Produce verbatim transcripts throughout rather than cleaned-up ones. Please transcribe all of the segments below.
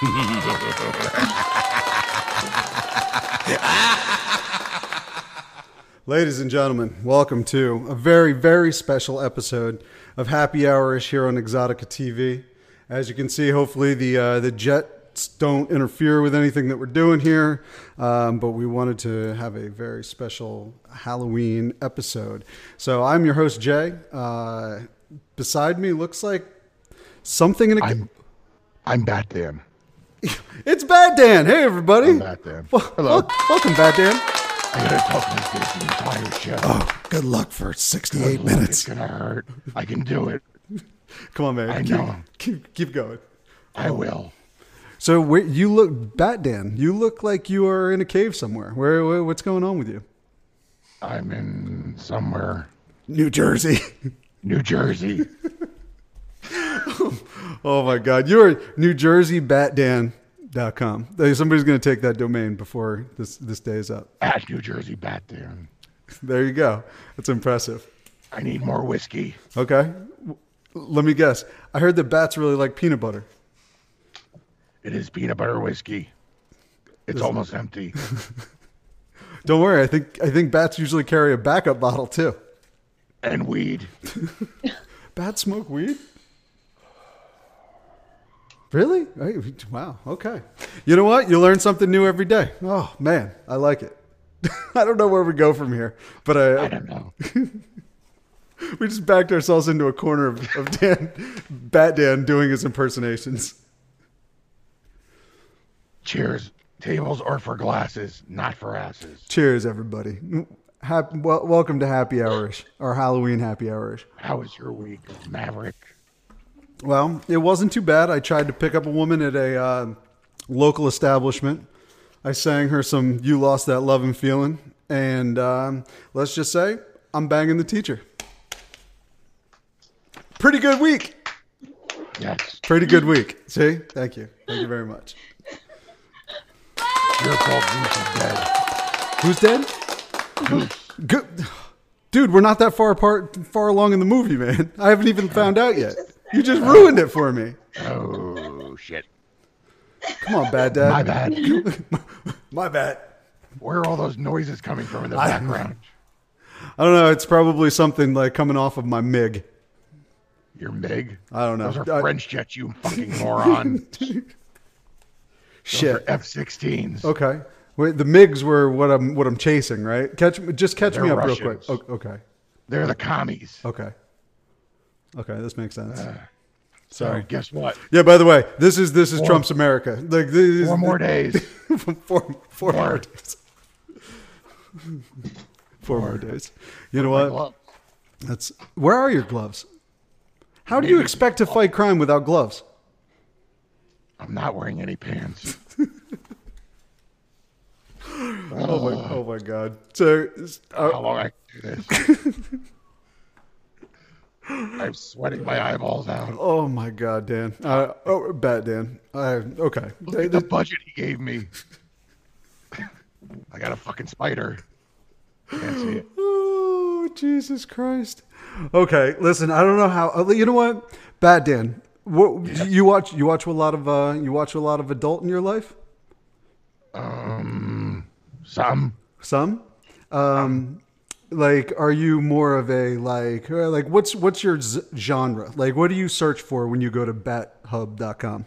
Ladies and gentlemen, welcome to a very, very special episode of Happy Hour-ish here on Exotica T V. As you can see, hopefully the uh, the jets don't interfere with anything that we're doing here, um, but we wanted to have a very special Halloween episode. So I'm your host, Jay. Uh, beside me looks like something in a... I'm, I'm Bat Dan. It's Bat Dan. Hey, everybody. I'm Bat Dan. Well, hello. Wel- welcome, Bat Dan. I gotta talk like this the entire show. Oh, good luck for sixty-eight Good luck, minutes. It's gonna hurt. I can do it. Come on, man. I keep, know. Keep, keep going. I will. So where, you look, Bat Dan, you look like you are in a cave somewhere. Where, where? What's going on with you? I'm in somewhere. New Jersey. New Jersey. Oh, my God. You're New Jersey Bat Dan dot com. Somebody's going to take that domain before this, this day is up. At New Jersey Bat Dan. There you go. That's impressive. I need more whiskey. Okay. Let me guess. I heard that bats really like peanut butter. It is peanut butter whiskey. It's almost empty. Don't worry. I think I think bats usually carry a backup bottle too. And weed. Bats smoke weed? Really? Wow. Okay. You know what? You learn something new every day. Oh, man. I like it. I don't know where we go from here, but I, I don't know. We just backed ourselves into a corner of, of Dan, Bat Dan doing his impersonations. Cheers. Tables are for glasses, not for asses. Cheers, everybody. Happy, well, welcome to Happy Hour-ish, or Halloween Happy Hour-ish. How was your week, Maverick? Well, it wasn't too bad. I tried to pick up a woman at a uh, local establishment. I sang her some You Lost That Love and Feeling. And um, let's just say, I'm banging the teacher. Pretty good week. Yes. Pretty good week. See? Thank you. Thank you very much. Your fault, Goose is dead. Who's dead? Goose. Good. Dude, we're not that far apart, far along in the movie, man. I haven't even found out yet. You just ruined it for me. Oh, shit. Come on, bad dad. My bad. My bad. Where are all those noises coming from in the I- background? I don't know. It's probably something like coming off of my MiG. Your MiG? I don't know. Those are I- French jets, you fucking moron. Shit. F sixteens. Okay. Wait, the MiGs were what I'm what I'm chasing, right? Catch just catch They're me up Russians. real quick. O- Okay. They're the commies. Okay. Okay, this makes sense. Uh, Sorry. So guess what? Yeah, by the way, this is this is Four- Trump's America. Like this, Four more days. four, four more More. days. Four more days. You know My what? glove. That's where are your gloves? How do you Maybe- expect to fight crime without gloves? I'm not wearing any pants. Oh my, oh my God! So, uh, How long I can do this? I'm sweating my eyeballs out. oh my God, Dan! Uh, oh, bad Dan. Uh, okay. Look at the budget he gave me. I got a fucking spider. Can't see it. Oh, Jesus Christ. Okay, listen, I don't know how you know what? Bad Dan. What Yeah. you watch you watch a lot of uh you watch a lot of adult in your life? Um, some. Some? Um like are you more of a like uh, like what's what's your z- genre? Like what do you search for when you go to bat hub dot com?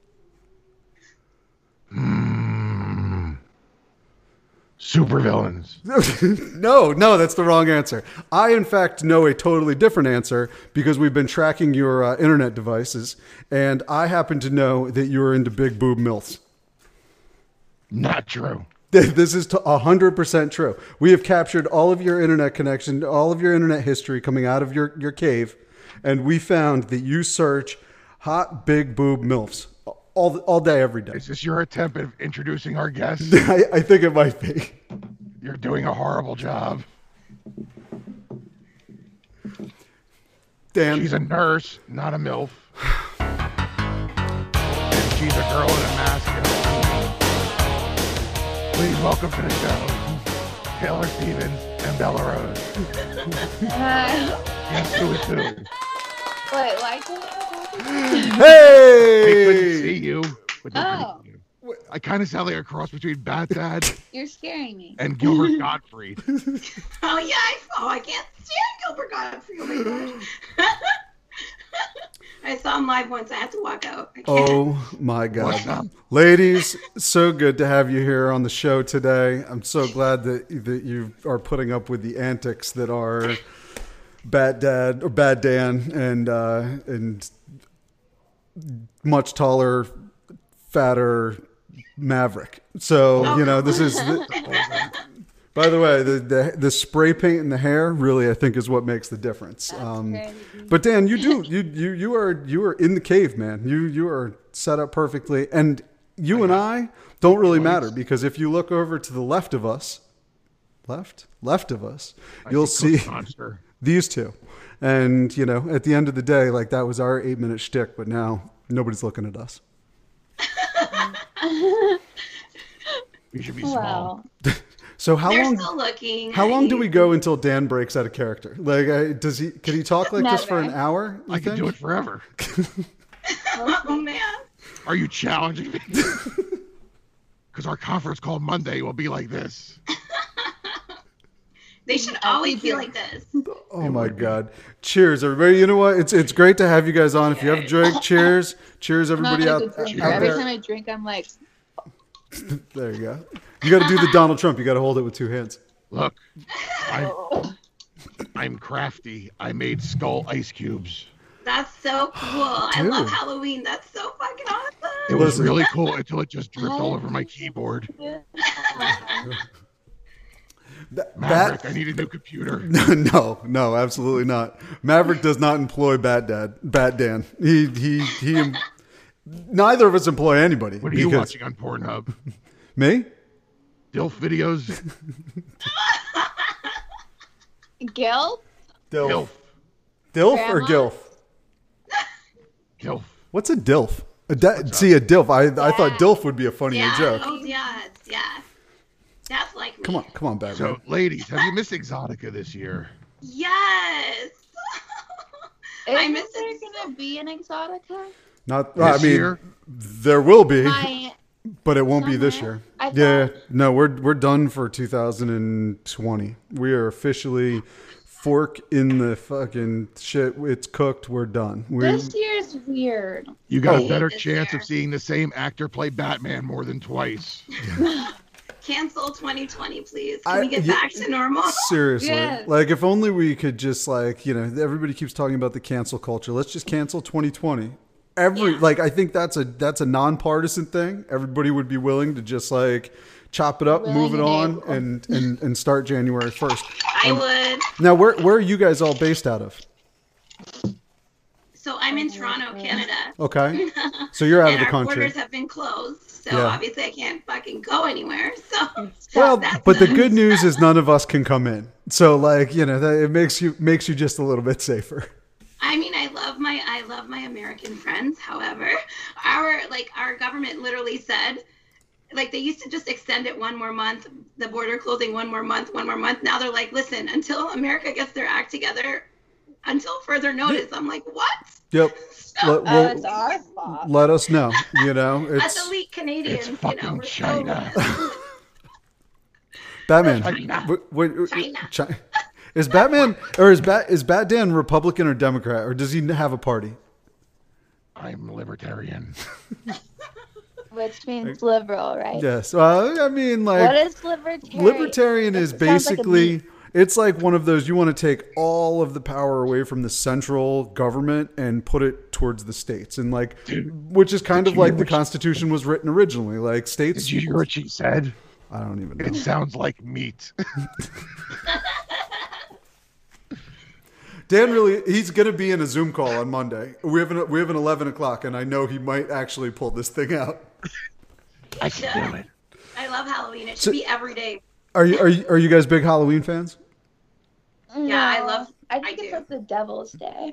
Super villains. No, no, that's the wrong answer. I, in fact, know a totally different answer because we've been tracking your uh, internet devices, and I happen to know that you're into big boob milfs. Not true. This is one hundred percent true. We have captured all of your internet connection, all of your internet history coming out of your, your cave, and we found that you search hot big boob milfs all all day, every day. Is this your attempt at introducing our guest? I, I think it might be. You're doing a horrible job. Dan. She's a nurse, not a MILF. And she's a girl in a mask and a Please welcome to the show, Taylor Stevens and Bella Rose. Uh, Yes, who is who? wait, why can't I talk? They couldn't Hey! see you but don't Oh. forget you. I kind of sound like a cross between Bat Dad You're scaring me. and Gilbert Gottfried. Oh yeah, I, oh I can't stand Gilbert Gottfried. Oh my gosh. I saw him live once. I had to walk out. I can't. Oh my What's God. up? Ladies, so good to have you here on the show today. I'm so glad that that you are putting up with the antics that are Bad Dad or Bad Dan and uh, and much taller, fatter Maverick. So, you know, this is by the way, the, the the spray paint in the hair really, I think, is what makes the difference. Um, crazy. but Dan, you do you you you are you are in the cave, man. You you are set up perfectly, and you and I don't really matter because if you look over to the left of us, left left of us, I you'll see see Cook Monster. these two, and you know, at the end of the day, like that was our eight minute shtick, but now nobody's looking at us. We should be small. Wow. So how They're long? still looking. How long do I- we go until Dan breaks out of character? Like, uh, does he? Can he talk like this for an Never. hour? you I can think? do it forever. Oh man. Are you challenging me? Because our conference call Monday will be like this. They should always be like this. Oh my God! Cheers, everybody. You know what? It's it's great to have you guys on. If you have a drink, cheers, cheers, I'm not everybody a out, good drinker. out Every there. time I drink, I'm like, There you go. You got to do the Donald Trump. You got to hold it with two hands. Look, I'm, I'm crafty. I made skull ice cubes. That's so cool. I Dude. love Halloween. That's so fucking awesome. It was Listen. really cool until it just dripped all over my keyboard. That, Maverick, that I need a new computer. no, no, absolutely not. Maverick does not employ Bat Dad, Bat Dan. He he he. Neither of us employ anybody. What are you because- watching on Pornhub? Me? Dilf videos? Gil? Dilf. Dilf. Dilf or Grandma? Gilf? Dilf. What's a Dilf? A da- see, a Dilf. I I thought Yeah. Dilf would be a funnier Yeah. joke. Oh yeah. Yeah. That's like me. Come on, come on, Bat. So, ladies, have you missed Exotica this year? Yes. I Isn't miss there it so- gonna be an Exotica? Not. This I mean, year? there will be, My, but it won't be this Somewhere. year. I Yeah, thought- no, we're we're done for two thousand twenty. We are officially fork in the fucking shit. It's cooked. We're done. We this year's weird. You got Oh. a better This chance year. of seeing the same actor play Batman more than twice. Cancel twenty twenty, please. Can I- we get yeah. back to normal? seriously, Yes. like if only we could just like you know everybody keeps talking about the cancel culture. Let's just cancel twenty twenty. Every Yeah. like I think that's a that's a nonpartisan thing. Everybody would be willing to just like chop it up, Willing move it and on, able. and and and start January first. I would. Now, where where are you guys all based out of? So I'm in Toronto, Canada. Okay, so you're out and of the our country. borders have been closed, so Yeah. obviously I can't fucking go anywhere. So Well, that's but the nice. good news is none of us can come in. So like you know that it makes you makes you just a little bit safer. I mean, I love my I love my American friends. However, our like our government literally said, like they used to just extend it one more month, the border closing one more month, one more month. Now they're like, listen, until America gets their act together, until further notice. I'm like, what? Yep. So, Let, Oh, well, it's our fault. let us know. You know, us it's elite Canadians, It's you know, fucking we're so- China. Batman. China. What- what- China. Chi- Is Batman or is Bat is Bat Dan Republican or Democrat or does he have a party? I'm libertarian. Which means liberal, right? Yes. Well, I mean, like What is libertarian? libertarian It is sounds like a basically meat. it's like one of those you want to take all of the power away from the central government and put it towards the states and like which is kind did of you like hear the what she- Constitution was written originally. Like states. Did you hear what she said? I don't even know. It sounds like meat. Dan really, he's going to be in a Zoom call on Monday. We have an, we have an eleven o'clock, and I know he might actually pull this thing out. I can do it. I love Halloween. It should So- be every day. Are you are you, are you guys big Halloween fans? Yeah, I No, love- I think I it's do. like the Devil's Day.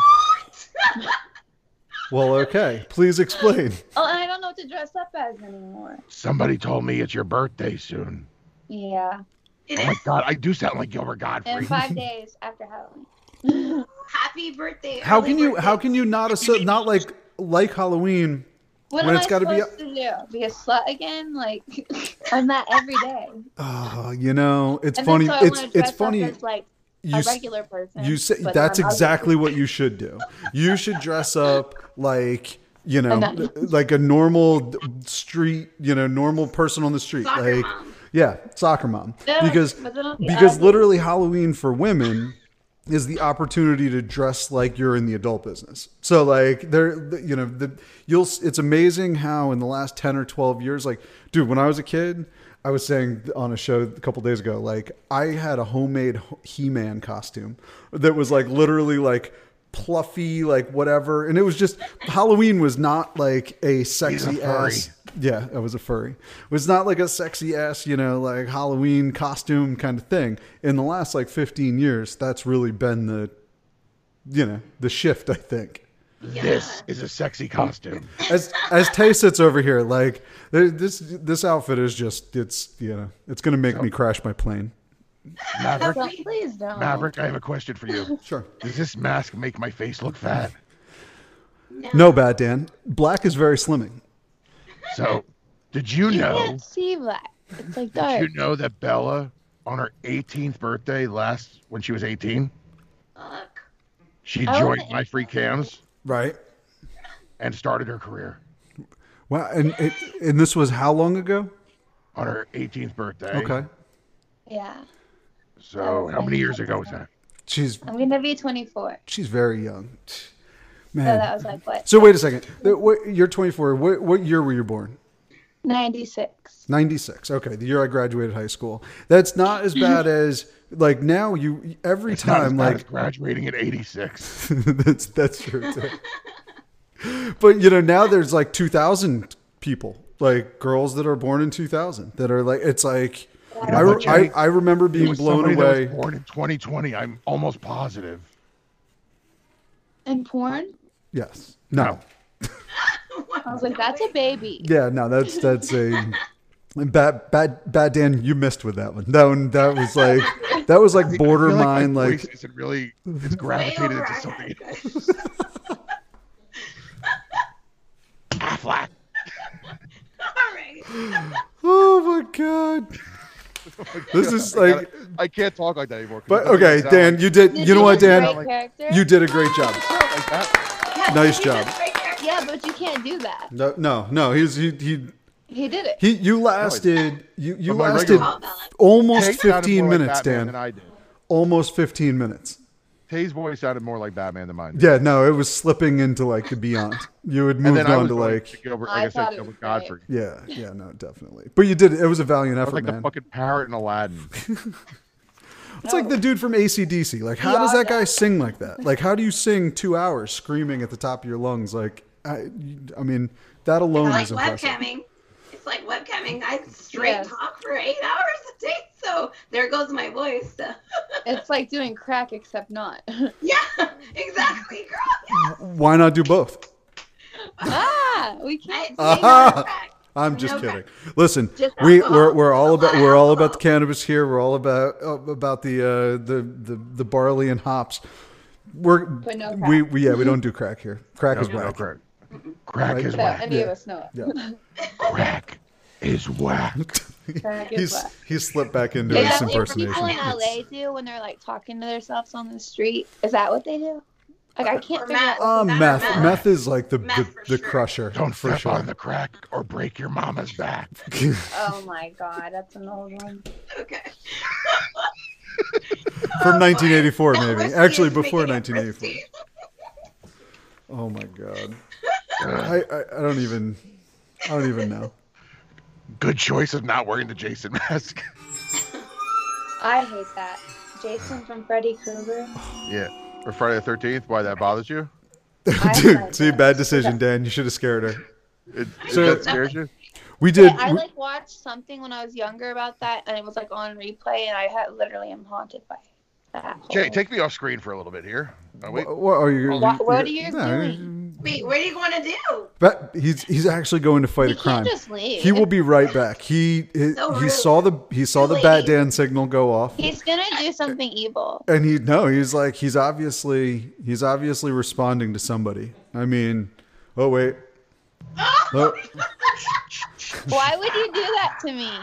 Well, okay. Please explain. Oh, and I don't know what to dress up as anymore. Somebody told me it's your birthday soon. Yeah, It Oh my is. God, I do sound like Gilbert in Godfrey. five days after Halloween. Happy birthday. How early can you birthday. how can you not asso- not like like Halloween, What When am it's I gotta be- supposed to do? Be a slut again? Like, I'm that every day. Oh, you know, it's And funny. then so I It's wanna dress it's funny. up as, like, You a s- regular person. You say but that's I'm ugly. exactly what you should do. You should dress up like, you know, A nun. like a normal street, you know, normal person on the street. Soccer like, mom. yeah, soccer mom. No, because but then I'll be because ugly. literally Halloween for women is the opportunity to dress like you're in the adult business. So like there, you know, the you'll. It's amazing how in the last ten or twelve years, like, dude, when I was a kid. I was saying on a show a couple days ago, like I had a homemade He-Man costume that was like literally like pluffy, like whatever. And it was just, Halloween was not like a sexy furry. ass. Yeah, I was a furry. It was not like a sexy ass, you know, like Halloween costume kind of thing. In the last like fifteen years, that's really been the, you know, the shift, I think. This is a sexy costume. As as Tay sits over here, like there- this this outfit is just it's you know it's gonna make me crash my plane. Maverick, Don't, please don't. Maverick, I have a question for you. Sure. Does this mask make my face look fat? No, bad Dan. Black is very slimming. So, did you You know? can't see black. It's like Did dark. you know that Bella, on her eighteenth birthday last, when she was eighteen, Fuck. she I joined wasn't My Free Cams Right. and started her career Wow. And it, and this was how long ago? on her eighteenth birthday. Okay. Yeah. So, how many years ago was that? She's I'm gonna be twenty-four. she's very young. So Man. that was like what? So wait a second. The- what- You're twenty-four. What what year were you born? ninety-six. ninety-six. Okay, the year I graduated hye school. That's not as bad as like now. You every It's not as time bad like as graduating at eighty-six. that's that's true too. But you know now there's like two thousand people, like girls that are born in two thousand that are like it's like I, know re- what, Jenny? I I remember There being was blown somebody that away. was born in twenty twenty. I'm almost positive. And porn? Yes. No. I was like, that's a baby. Yeah. No. That's that's a bad bad bad Dan. You missed with that one. That one that was like that was like I feel borderline my like. voice isn't really it's gravitated into something else. Affleck. All right. Oh my god. This is I, gotta- like. I can't talk like that anymore. 'cause But it doesn't okay, sound Dan, like- you did. Did You know what, do a Dan? great character? You did a great job. like that. Yeah, Nice he job. did a great character. Yeah, but you can't do that. No, no, no. He's he he He did it. he. You lasted. You you But my lasted regular- Oh, Bella. almost Tay sounded fifteen more like minutes, Batman Dan. Than I did. Almost fifteen minutes. Tay's voice sounded more like Batman than mine. did. Yeah, no, it was slipping into like the beyond. You had And moved then I on was to going like. to Gilbert, I like I, thought said, it was Gilbert Godfrey. Yeah, yeah, no, definitely. But you did. It was a valiant I was effort, like the man. fucking parrot in Aladdin. It's like the dude from A C D C. Like, how does that guy sing like that? Like, how do you sing two hours screaming at the top of your lungs? Like, I, I mean, that alone Like is impressive. webcamming. It's like webcamming. I straight Yes. talk for eight hours a day, so there goes my voice. It's like doing crack, except not. Yeah, exactly, girl. Yeah. Why not do both? ah, we I, can't. see Ah. no crack. I'm just Okay. kidding. Listen, Just we alcohol. we're, we're all about Alcohol. we're all about the cannabis here. We're all about uh, about the uh, the, the the barley and hops. We're But no we, crack. we yeah we don't do crack here. Crack No, is no, whack. crack. Crack is So whack. any Yeah. of us know it. Yeah. Crack is whack. Crack is He's whack. he's slipped back into Is his that what impersonation. people in L A do when they're like talking to themselves on the street? Is that what they do? Like I can't Or figure meth. out. Uh, Meth. meth. Meth. Meth is like the Meth the, for the sure. crusher. Don't for step sure. on the crack or break your mama's back. Oh my god, that's an old one. Okay. From Oh, nineteen eighty-four, boy. maybe. Whiskey Actually, is before making it nineteen eighty-four. risky. Oh my god. I, I I don't even I don't even know. Good choice of not wearing the Jason mask. I hate that. Jason from Freddy Krueger. Yeah. Or Friday the thirteenth. Why that bothers you? I Dude, like see, that. bad decision, Dan. You should have scared her. It, So- it that scares you? We did. I we- like watched something when I was younger about that, and it was like on replay, and I had literally am haunted by that. Jay, whole- take me off screen for a little bit here. Oh, wait. What, what are you? What- what are you no, doing? Wait, what are you going to do? But he's he's actually going to fight You a crime. can't just leave. He will be right back. He he, So he rude. saw the he saw the Too Bat late. Dan signal go off, He's gonna do something evil. and he no, he's like he's obviously he's obviously responding to somebody. I mean, oh wait, Oh, Why would you do that to me?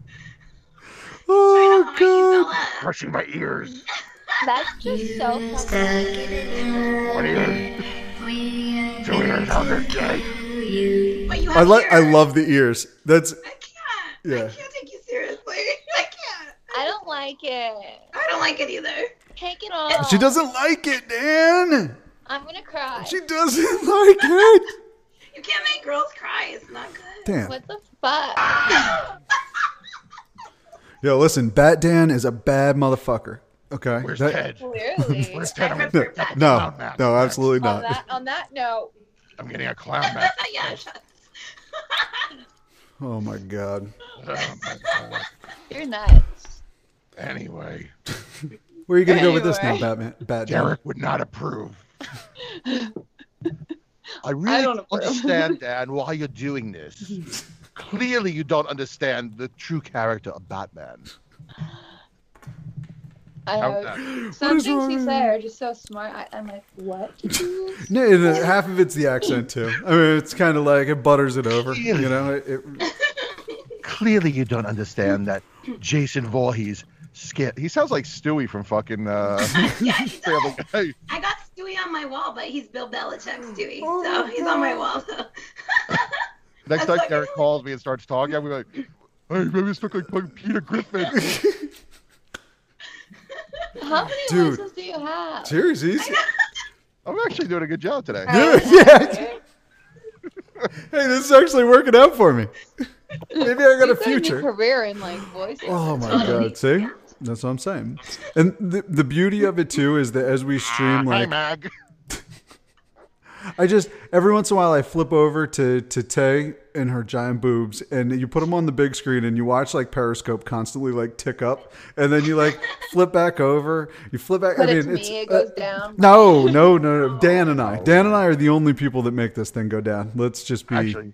oh Hi, God. Isabella. Brushing my ears. That's just so funny. One ear. Two ears on this day. But you I have like. I ears. love the ears. That's I can't. Yeah. I can't take you seriously. I can't. I don't like it. I don't like it either. Take it off. she doesn't like it, Dan. I'm gonna cry. She doesn't like it. You can't make girls cry. It's not good. Damn. What the fuck? Yo, listen. Bat Dan is a bad motherfucker. Okay. Where's That- Ted? Clearly. Where's I Ted? I'm, prefer that. No, Clown mask no, next. absolutely on not. that on that note, I'm getting a clown mask. yeah, shut. Oh my God. Oh, my God. you're nuts. Anyway, Where are you gonna go with this now, Anyway. Batman? Bat Dan. Derek would not approve. I really don't don't approve. understand, Dan, why you're doing this. Clearly, you don't understand the true character of Batman. I How- have some is things wrong you with say you? are just so smart. I, I'm like, what? No, and, uh, half of it's the accent too. I mean, it's kind of like it butters it over. You know, it, it, Clearly, you don't understand that Jason Voorhees scared. He sounds like Stewie from fucking uh, Yeah, he Family does. Guy. I got Stewie on my wall, but he's Bill Belichick Stewie, so he's on my wall. So. Next That's time like- Derek calls me and starts talking, I'll be like, "Hey, maybe it's look like fucking Peter Griffin." How many Dude. voices do you have? seriously. he's- I'm actually doing a good job today. Yeah, yeah. Hey, this is actually working out for me. Maybe I got a You've got a new future. career in like voice. Oh my God! See, that's what I'm saying. And the the beauty of it too is that as we stream, Hey, like Mag. I just every once in a while I flip over to to Tay and her giant boobs, and you put them on the big screen, and you watch like Periscope constantly like tick up, and then you like flip back over. You flip back. But I it's mean, me, it's it uh, goes down. no, no, no, no. Dan and I, Dan and I are the only people that make this thing go down. Let's just be. Actually,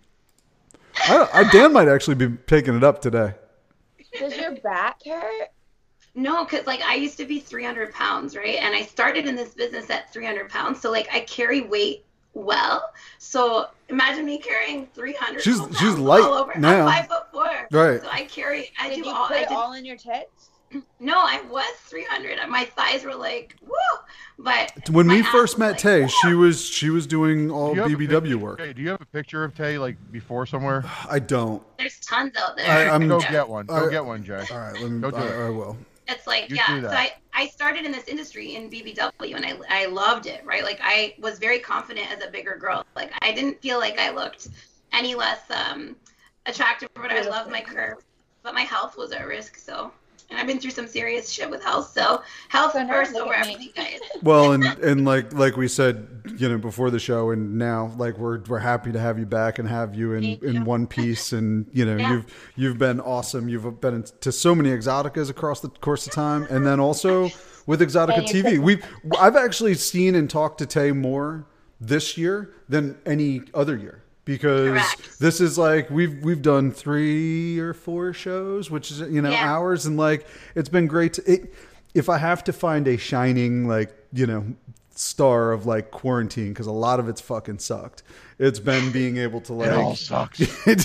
I, don't- I, Dan might actually be picking it up today. Does your back hurt? No, because like I used to be three hundred pounds, right? And I started in this business at three hundred pounds. So like I carry weight well. So imagine me carrying three hundred She's- pounds she's light all over. now. I'm five foot four. Right. So I carry, I Did do you all, put I it did, all in your tits? no, I was three hundred. My thighs were like, woo. But When my we ass first was met like, Tay, woo. she was she was doing all do you have B a B pic- W work. Hey, do you have a picture of Tay like before somewhere? I don't. There's tons out there. I- I'm- Go Yeah. get one. Go I- get one, Jay. All right, let me. Go do I, it. I will. It's like, You yeah. do So that. I, I started in this industry in B B W and I, I loved it, right? Like I was very confident as a bigger girl. Like I didn't feel like I looked any less um, attractive, but I loved my curve. But my health was at risk, so. And I've been through some serious shit with health, so health So now first look over at me. everything, guys. Well, and and like like we said, you know, before the show, and now like we're we're happy to have you back and have you in Thank in you. one piece, and you know Yeah. you've you've been awesome. You've been to so many Exoticas across the course of time, and then also with Exotica And T you're V. We I've actually seen and talked to Tay more this year than any other year. Because Correct. this is like we've we've done three or four shows, which is you know Yeah. hours, and like it's been great. To, it, if I have to find a shining like you know star of like quarantine, because a lot of it's fucking sucked. It's been being able to It all like sucks. to,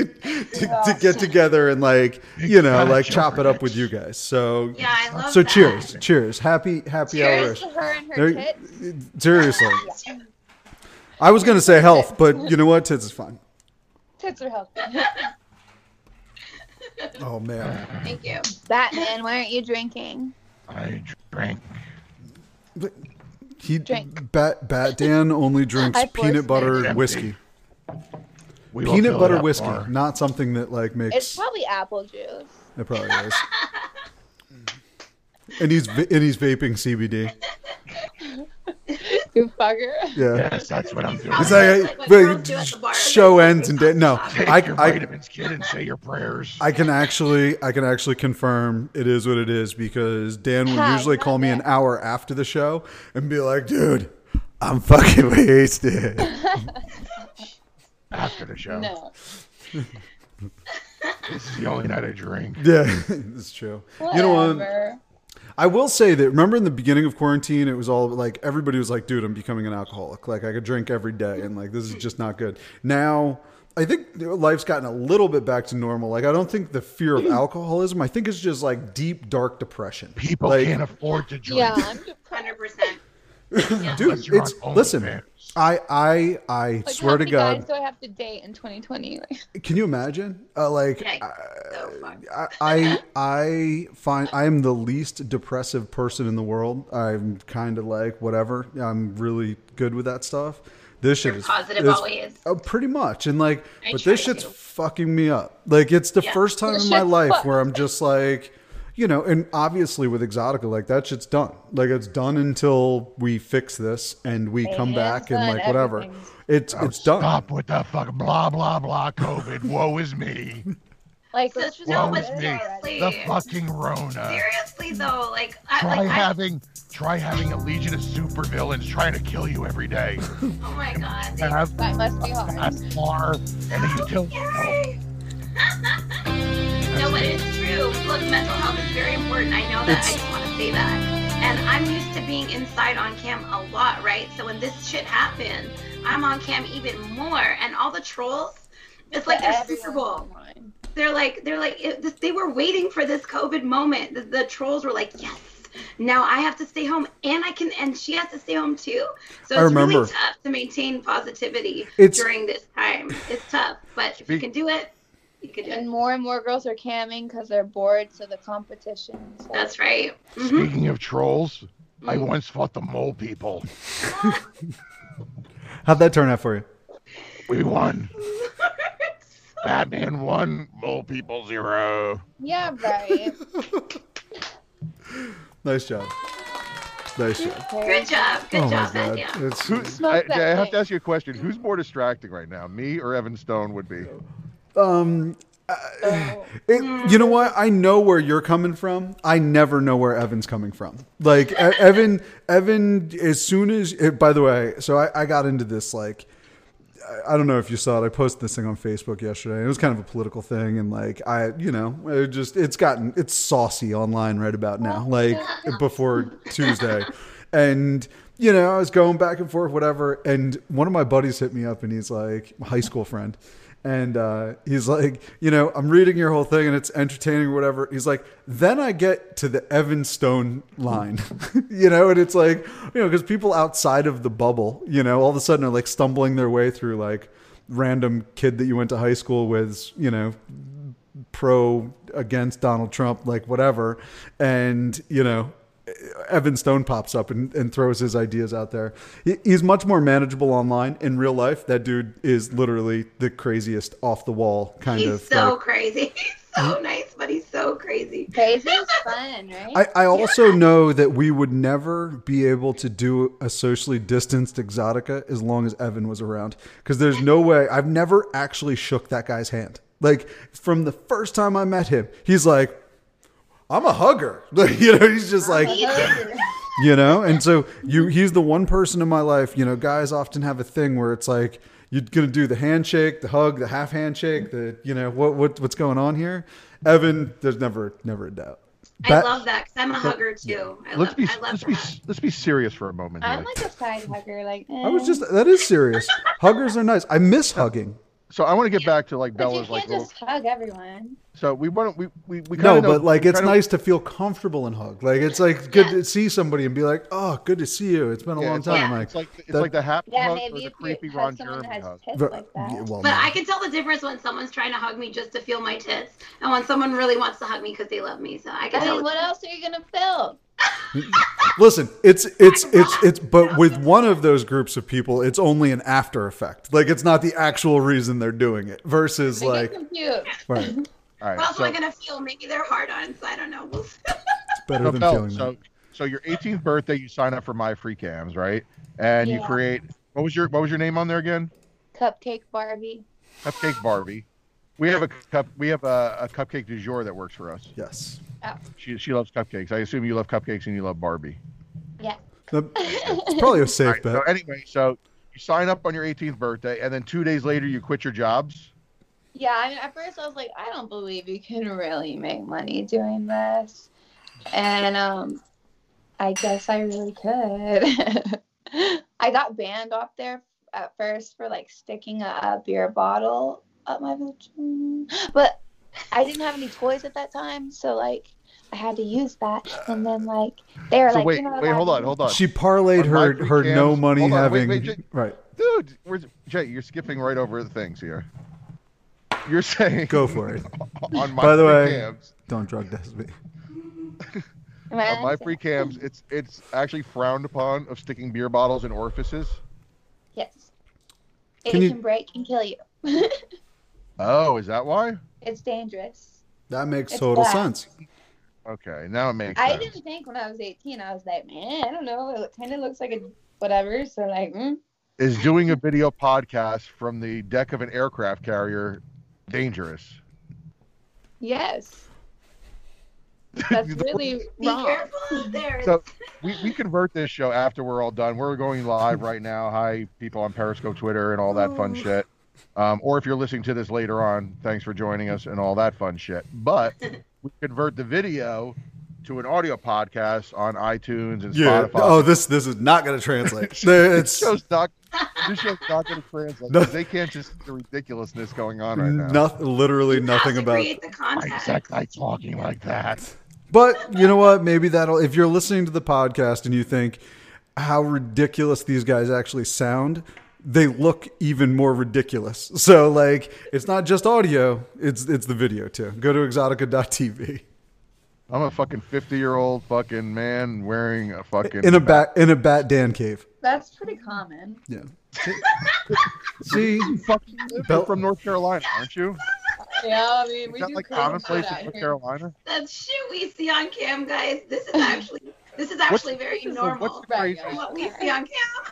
to get together and like you know like chop it up with you guys. So Yeah, I love so that. cheers, cheers, happy happy Cheers hour. to her and her There- tits. Seriously, I was gonna say health, but you know what? Tits is fine. Tits are healthy. Oh man. Thank you. Batman, why aren't you drinking? I drank. But he Drink. Bat Bat Dan only drinks I forced peanut butter it. whiskey. We will Peanut fill butter that whiskey, bar. not something that like It's makes. probably apple juice. It probably is. And he's va- and he's vaping C B D. You fucker. Yeah. Yes, that's what I'm doing. It's like, Like what but girls do at the bar. show ends and da- no. Take I, your I vitamins, kid, and say your prayers. I can actually I can actually confirm it is what it is because Dan will Hi, usually not call me an that. hour after the show and be like, dude, I'm fucking wasted. After the show. No. This is the only night I drink. Yeah, it's true. You know what? Whatever. I will say that, remember in the beginning of quarantine, it was all like, everybody was like, dude, I'm becoming an alcoholic. Like, I could drink every day, and like, this is just not good. Now, I think life's gotten a little bit back to normal. Like, I don't think the fear of alcoholism, I think it's just like deep, dark depression. People like, can't afford to drink. Yeah, I'm one hundred percent. Yeah. dude, Unless you're it's, on listen, OnlyFans. I, I, I Like, swear how to many God. guys do I have to date in twenty twenty? Can you imagine? Uh, like, Yeah, I, so fucked. I, I, I find I am the least depressive person in the world. I'm kind of like whatever. I'm really good with that stuff. This shit You're is positive is- always. uh, pretty much, and like, I but try this shit's to. fucking me up. Like, it's the Yeah. first time This in my shit's life fucked. where I'm just like, you know, and obviously with Exotica, like that shit's done. Like it's done until we fix this and we come It is back and done. like whatever. Everything's- It's Oh, it's done. Stop with the fuck blah blah blah COVID. Woe is me. Like, So- let's just no, Woe end is but it me. already. The seriously. fucking Rona. Seriously though, like I Try like I, having try having a legion of supervillains trying to kill you every day. oh my god. they- Have That must be hard. that bar and a utility belt. Yay. No, but it's true. Look, mental health is very important. I know that. It's- I just want to say that. And I'm used to being inside on cam a lot, right? So when this shit happened, I'm on cam even more. And all the trolls, it's like But their everyone's Super Bowl. online. They're like, they're like, it, this, they were waiting for this COVID moment. The, the trolls were like, yes. Now I have to stay home, and I can, and she has to stay home too. So I it's remember. really tough to maintain positivity It's- during this time. It's tough, but if you Speak- can do it, you can do it. And more and more girls are camming because they're bored, so the competition. So. That's right. Mhm. Speaking of trolls, I Mm. once fought the mole people. How'd that turn out for you? We won. Batman won. Mole people zero. Yeah, right. Nice job. Nice job. Good job. Good Oh my job, god. yeah. It's, Who, Smoke I, that I have thing. to ask you a question. Who's more distracting right now, me or Evan Stone would be? um Oh. it, you know what? I know where you're coming from. I never know where Evan's coming from. Like E- Evan, Evan, as soon as, it, by the way, so I, I got into this, like, I, I don't know if you saw it. I posted this thing on Facebook yesterday. It was kind of a political thing. And like, I, you know, it just, it's gotten, it's saucy online right about now, like before Tuesday. And, you know, I was going back and forth, whatever. And one of my buddies hit me up and he's like, my high school friend. And uh, he's like, you know, I'm reading your whole thing and it's entertaining or whatever. He's like, then I get to the Evan Stone line, you know, and it's like, you know, because people outside of the bubble, you know, all of a sudden are like stumbling their way through like random kid that you went to high school with, you know, pro against Donald Trump, like whatever. And, you know, Evan Stone pops up and, and throws his ideas out there. He, he's much more manageable online. In real life, that dude is literally the craziest off the wall kind He's of. so like- crazy. He's so nice, but he's so crazy. Crazy is fun, right? I, I also know that we would never be able to do a socially distanced Exotica as long as Evan was around. Because there's no way. I've never actually shook that guy's hand. Like, from the first time I met him, he's like, I'm a hugger. You know, he's just like, you know, and so you, he's the one person in my life, you know, guys often have a thing where it's like, you're going to do the handshake, the hug, the half handshake, the, you know, what, what, what's going on here? Evan, there's never, never a doubt. I Bat- love that because I'm a hugger too. I Let's love, be I love let's be that. let's be serious for a moment. I'm Here. like a side hugger. Like, eh. I was just, that is serious. Huggers are nice. I miss hugging. So I want to get back to like But you Bella's can't like. Little, just hug everyone. so we want we we we No, kinda know, but like, we it's kinda- nice to feel comfortable and hug. Like, it's like good Yeah. to see somebody and be like, oh, good to see you. It's been a Yeah, long it's like, time. Yeah. Like, it's like it's that- like the happy Yeah, hug or maybe the if creepy you Ron hug someone Jeremy that has hug. tits Ver- like that. yeah, well, But no. I can tell the difference when someone's trying to hug me just to feel my tits, and when someone really wants to hug me because they love me. So I can I tell. mean, what else are you gonna film? Listen, it's it's it's it's but with one of those groups of people, it's only an after effect. Like, it's not the actual reason they're doing it. Versus I get like, confused. right, All right. What else so, am I gonna feel? Maybe they're hard on, so I don't know. We'll see. it's better so, than Bella, feeling so that. so your eighteenth birthday, you sign up for My Free Cams, right? And you Yeah. create what was your what was your name on there again? Cupcake Barbie. Cupcake Barbie. We have a cup. We have a, a cupcake du jour that works for us. Yes. She she loves cupcakes. I assume you love cupcakes and you love Barbie. Yeah. The- It's probably a All safe right, bet. so anyway, so you sign up on your eighteenth birthday, and then two days later you quit your jobs. Yeah, I mean, at first I was like, I don't believe you can really make money doing this. And um, I guess I really could. I got banned off there at first for like sticking a, a beer bottle up my vagina, but I didn't have any toys at that time, so like I had to use that. And then like they were So like, wait, you know, wait, hold on, hold on. She parlayed On my her free her cams- no money hold on, wait, having wait, Jay- right. Dude, where's Jay? You're skipping right over the things here. You're saying Go for it. on my By the free way- cams, Don't drug test me. on my free cams, it's it's actually frowned upon of sticking beer bottles in orifices. Yes. It Can can, you- break and kill you. Oh, is that why? It's dangerous. That makes It's total bad. sense. Okay, now it makes I sense. didn't think when I was eighteen, I was like, man, I don't know. It kind of looks like a whatever. So like, mm. Is doing a video podcast from the deck of an aircraft carrier dangerous? Yes. That's really Be wrong. careful out there. So we, we convert this show after we're all done. We're going live right now. Hi, people on Periscope, Twitter, and all that fun shit. Um, or if you're listening to this later on, thanks for joining us and all that fun shit. But we convert the video to an audio podcast on iTunes and Yeah. Spotify. Oh, this this is not going to translate. this It's show's not. This show's not going to translate. No. 'Cause They can't just see the ridiculousness going on right now. not, literally You nothing have to about. create the context. like talking like that. But you know what? Maybe that'll. If you're listening to the podcast and you think how ridiculous these guys actually sound, they look even more ridiculous. So like, it's not just audio; it's it's the video too. Go to exotica dot t v. I'm a fucking fifty year old fucking man wearing a fucking In a bat in a bat Dan cave. That's pretty common. Yeah. See, You fucking Bel- from North Carolina, aren't you? Yeah, I mean, Is that like commonplace in North Carolina? That shit we see on cam, guys. This is actually this is actually very what's the- normal. what's the craziest- from what we see on cam.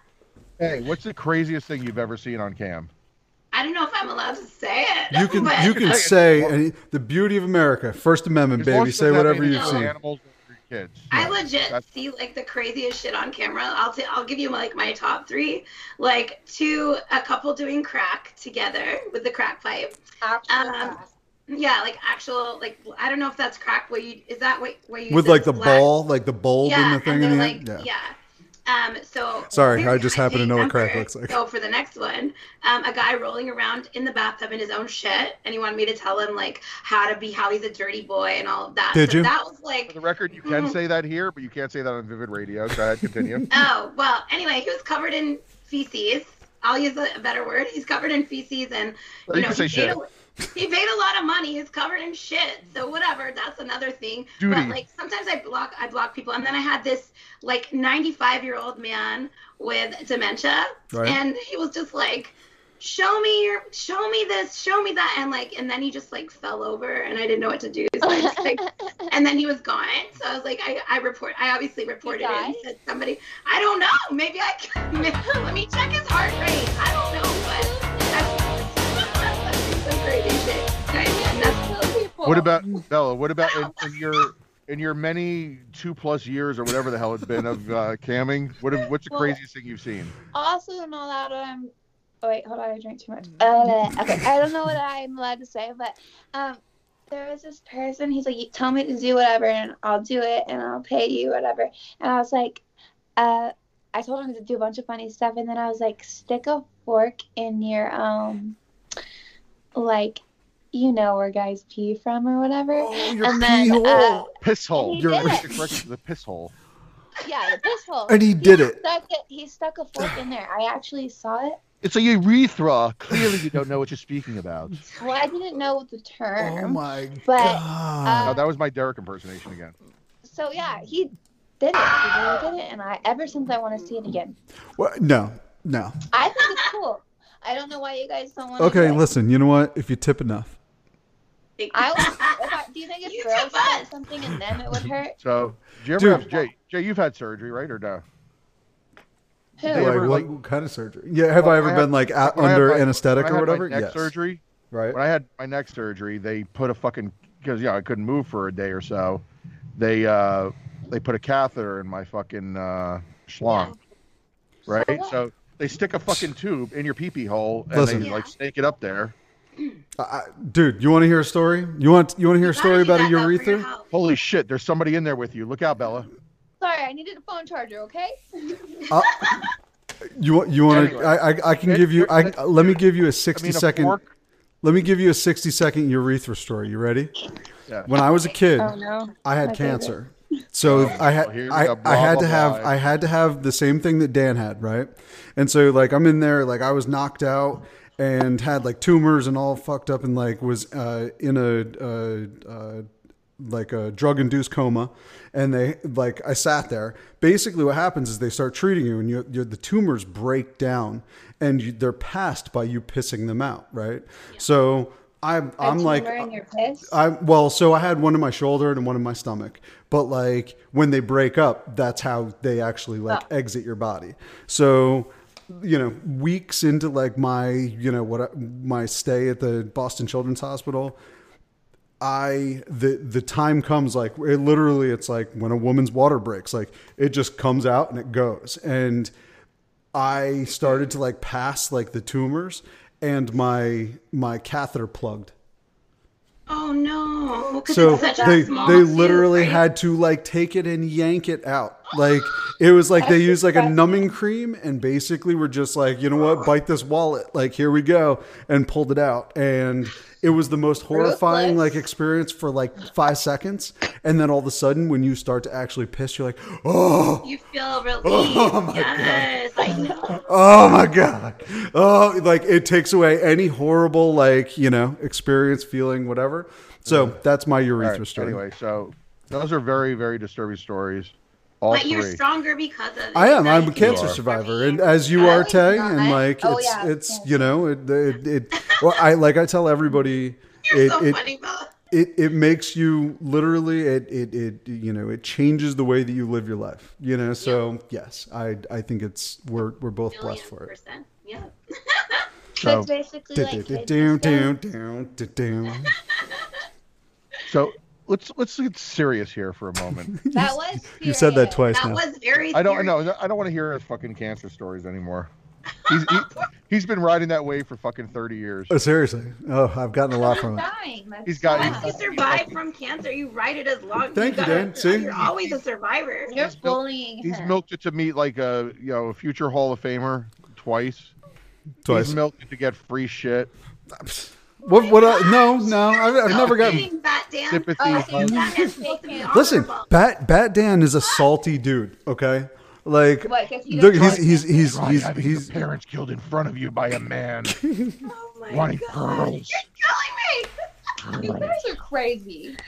Hey, what's the craziest thing you've ever seen on cam? I don't know if I'm allowed to say it. you can but you can say and the beauty of America, First Amendment, As long baby. as it Say doesn't have whatever anything you've to do with seen. Animals or your kids. I No, legit that's- see like the craziest shit on camera. I'll t- I'll give you like my top three. Like two a couple doing crack together with the crack pipe. Um, Yeah, like actual like I don't know if that's crack. Where you is that what where you With use like the black- ball, like the bulb Yeah, and the thing and in they're the like end. Yeah. yeah. Um, so Sorry, very I just happen to crazy know what crack number. looks like. So for the next one, um, a guy rolling around in the bathtub in his own shit, and he wanted me to tell him like how to be, how he's a dirty boy and all of that. Did so you? That was For like, the record, you can say that here, but you can't say that on Vivid Radio. Go ahead, continue. oh well. Anyway, he was covered in feces. I'll use a, a better word. He's covered in feces, and Or you you know can say he shit. paid, a, he paid a lot of money. He's covered in shit. So whatever. That's another thing. Duty. But like sometimes I block I block people, and then I had this like ninety-five year old man with dementia, Right. and he was just like, show me your show me this, show me that, and like and then he just like fell over, and I didn't know what to do. So I just, like, and then he was gone. So I was like, I, I report I obviously reported it and died? said somebody, I don't know, maybe I can, let me check his heart rate. I don't know, but that's, that's some crazy shit. Guys, and that's What about Bella? What about in, in your in your many two plus years or whatever the hell it's been of uh, camming? What have, what's the Well- craziest thing you've seen? Also, don't know that I'm. Oh wait, hold on, I drank too much. Uh, okay, I don't know what I'm allowed to say, but um, there was this person. He's like, "You tell me to do whatever, and I'll do it, and I'll pay you whatever." And I was like, uh, I told him to do a bunch of funny stuff, and then I was like, "Stick a fork in your um, like, you know where guys pee from or whatever." Oh, your and then, pee hole. uh, Piss hole. he You're did right, it. the correct- the piss hole. Yeah, the piss hole. And he did it. Stuck it. He stuck a fork in there. I actually saw it. It's a urethra. Clearly, you don't know what you're speaking about. Well, I didn't know the term. Oh my But, god. No, that was my Derek impersonation again. So yeah, he did it. He really did it, and I ever since I want to see it again. Well, no, no. I think it's cool. I don't know why you guys don't want. Okay, to listen. You know what? If you tip enough, I, if I do you think if You girls tip said us. something and them it would hurt? So, do you ever Dude. have Jay? Jay, you've had surgery, right, or no? Who? They like, ever, what, like- what kind of surgery? Yeah, have I ever When been like out, when I had under my- anesthetic when I or had my whatever? neck Yes. surgery. Right. When I had my neck surgery, they put a fucking because yeah I couldn't move for a day or so. They uh they put a catheter in my fucking uh, schlong, right? what? So they stick a fucking tube in your pee pee hole and Listen. they like snake it up there. I, I- dude, you want to hear a story? You want you want to hear a story about a urethra? Holy shit! There's somebody in there with you. Look out, Bella. Sorry, I needed a phone charger. Okay. Uh, you want? You want Anyway. to? I, I I can It- give you. I it- let me give you a I sixty mean, a second. fork. Let me give you a sixty second urethra story. You ready? Yeah. When I was a kid, Oh no. I had My favorite. cancer. So I had well, here we I, go, I blah, had blah, to have blah. I had to have the same thing that Dan had, right? And so like I'm in there, like I was knocked out and had like tumors and all fucked up and like was uh, in a uh, uh, like a drug induced coma. And they like I sat there. Basically, what happens is they start treating you, and you, you the tumors break down, and you, they're passed by you pissing them out, right? So I'm A I'm like tumor in your piss? I well, so I had one in my shoulder and one in my stomach. But like when they break up, that's how they actually like Oh. exit your body. So, you know, weeks into like my, you know, what I- my stay at the Boston Children's Hospital, I the the time comes like it literally it's like when a woman's water breaks, like it just comes out and it goes. And I started to like pass like the tumors and my my catheter plugged. Oh no! 'Cause So it's such a they small they tube, literally right? had to like take it and yank it out. Like it was like they That's used like a disgusting. numbing cream and basically were just like, you know what, bite this wallet. Like here we go, and pulled it out. And it was the most horrifying Ruthless. like experience for like five seconds. And then all of a sudden, when you start to actually piss, you're like, oh, You feel relief. Oh, my yes, I know. oh my god, oh, like it takes away any horrible like you know experience, feeling, whatever. So that's my All urethra right, story. Anyway, so those are very, very disturbing stories. All But three. you're stronger because of it. I am. Now I'm you a can cancer do it for survivor, me. and as you I are, was Tay, not. and like Oh, it's yeah, it's yeah. you know it it, it well I like I tell everybody You're it so it, funny, Bella. it it makes you literally it, it it you know it changes the way that you live your life, you know. So yes, I I think it's we're we're both blessed Million for it. percent. Yeah. So, That's basically like kids Down, and down, stuff. down, down, down. so let's let's get serious here for a moment. That was. You said that serious. twice That now. was very. I don't serious. know. I don't want to hear his fucking cancer stories anymore. He's he, he's been riding that wave for fucking thirty years. Oh, seriously. Oh, I've gotten a lot from it. Dying. That's He's got- sad. Once you survive from cancer, you ride it as long. Thank you, gotta- Dan. See? You're always a survivor. You're He's built- bullying He's him. milked it to meet like a you know a future Hall of Famer twice. Twice. He's milked it to get free shit, What? What? I, no, no. I've, I've No never gotten. kidding, Bat Dan. sympathy. Oh, hugs. That is supposed to be Listen, honorable. Bat Bat Dan is a salty dude. Okay, like What, 'cause he look, doesn't he's like he's he's Right, he's, having he's your parents killed in front of you by a man Oh my wanting God. pearls. You're killing me. You guys are crazy.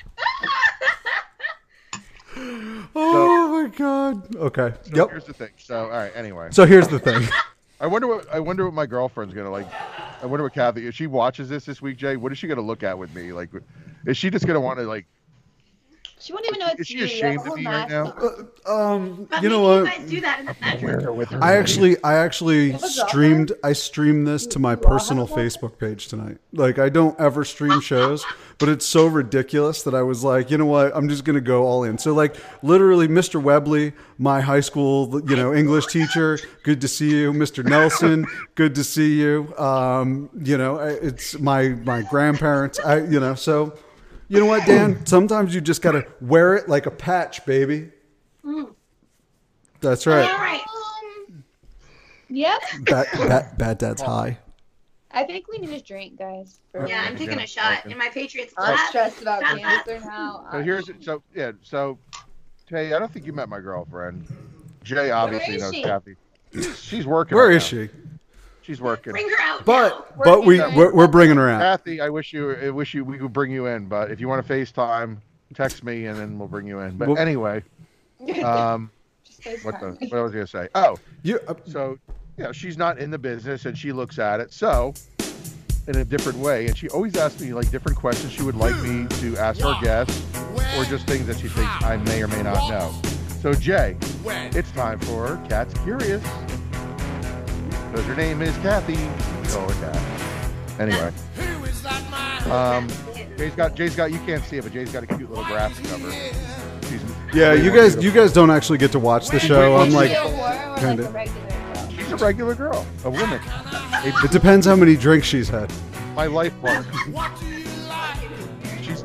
oh my god. Okay. So Yep. here's the thing. So all right. Anyway, So here's the thing. I wonder what I wonder what my girlfriend's gonna like. I wonder what Kathy, if she watches this this week, Jay, what is she gonna look at with me? Like, is she just gonna want to like? She wouldn't even know it's Is she you. You have a ashamed of whole me right mask now? on. Um, But you know maybe what? You guys do that in the bedroom. with her. I actually, I actually have a girlfriend? streamed. I streamed this to my You all have a personal girlfriend? Facebook page tonight. Like, I don't ever stream shows, but it's so ridiculous that I was like, you know what? I'm just gonna go all in. So, like, literally, Mister Webley, my high school, you know, English teacher, good to see you. Mister Nelson, good to see you. Um, you know, I- it's my my grandparents. I, you know, so. You know what, Dan? Sometimes you just gotta wear it like a patch, baby. That's All right. right. Um, yep. Bad, bad, bad dad's high. I think we need a drink, guys. For Yeah, I'm taking Yeah, a shot okay. in my Patriots I'm glass. stressed about Shut up. cancer now. So here's so yeah. So, Tay, I don't think you met my girlfriend. Jay obviously is knows she? Kathy. She's working. Where right is now. she? She's working. Bring her out now. But but we Working. we're, we're bringing her out. Kathy, I wish you, I wish you, we could bring you in. But if you want to FaceTime, text me and then we'll bring you in. But Well- anyway, um, Just FaceTime what the, me. what I was gonna say? Oh, You uh, so you know, she's not in the business and she looks at it so in a different way, and she always asks me like different questions she would like me to ask our guests, or just things that she thinks I may or may not know. So Jay, it's time for Cat's Curious. Because her name is Kathy. Call her Cat. Anyway. Um, Jay's got Jay's got you can't see it, but Jay's got a cute little graphic cover. She's yeah, way you more guys beautiful. you guys don't actually get to watch the show. I'm Is like, she a whore or kinda. like a regular girl? She's a regular girl, a woman. it depends how many drinks she's had. My life partner. She's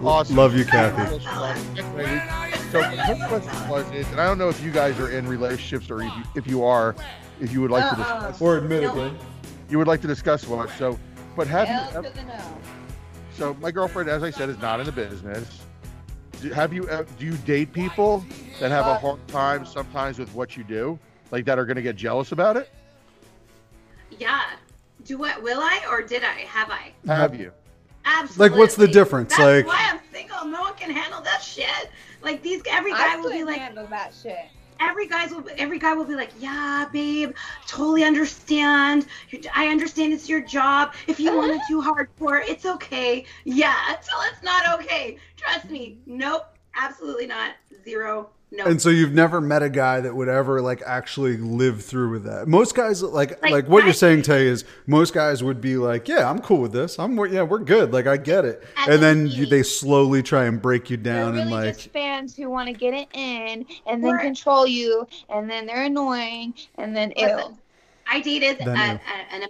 awesome. Love you, Kathy. Anyway, so her question was, is, and I don't know if you guys are in relationships or if you, if you are, if you would like to Uh-uh. discuss, Or admittedly. you would like to discuss one. So, but have Hell you? to the no. So my girlfriend, as I said, is not in the business. Do, have you? Uh, do you date people that have a hard time sometimes with what you do, like that are going to get jealous about it? Yeah. Do what? Will I or did I? Have I? Have you? Absolutely. Like, what's the difference? That's Like- why I'm single. No one can handle that shit. Like these, every guy I will be couldn't like, handle that shit. every guys will, every guy will be like, yeah, babe, totally understand. I understand it's your job. If you want to do hardcore, it's okay. Yeah, until it's not okay. Trust me. Nope. Absolutely not. Zero. No. And so you've never met a guy that would ever like actually live through with that. Most guys like like, Like, what I- you're saying, Tay, is most guys would be like, yeah, I'm cool with this. I'm yeah, we're good. Like I get it. And And then then you, me. they slowly try and break you They're down really and like just fans who want to get it in and then Or- control you, and then they're annoying, and then ew. Listen, I dated a, Then a, you. an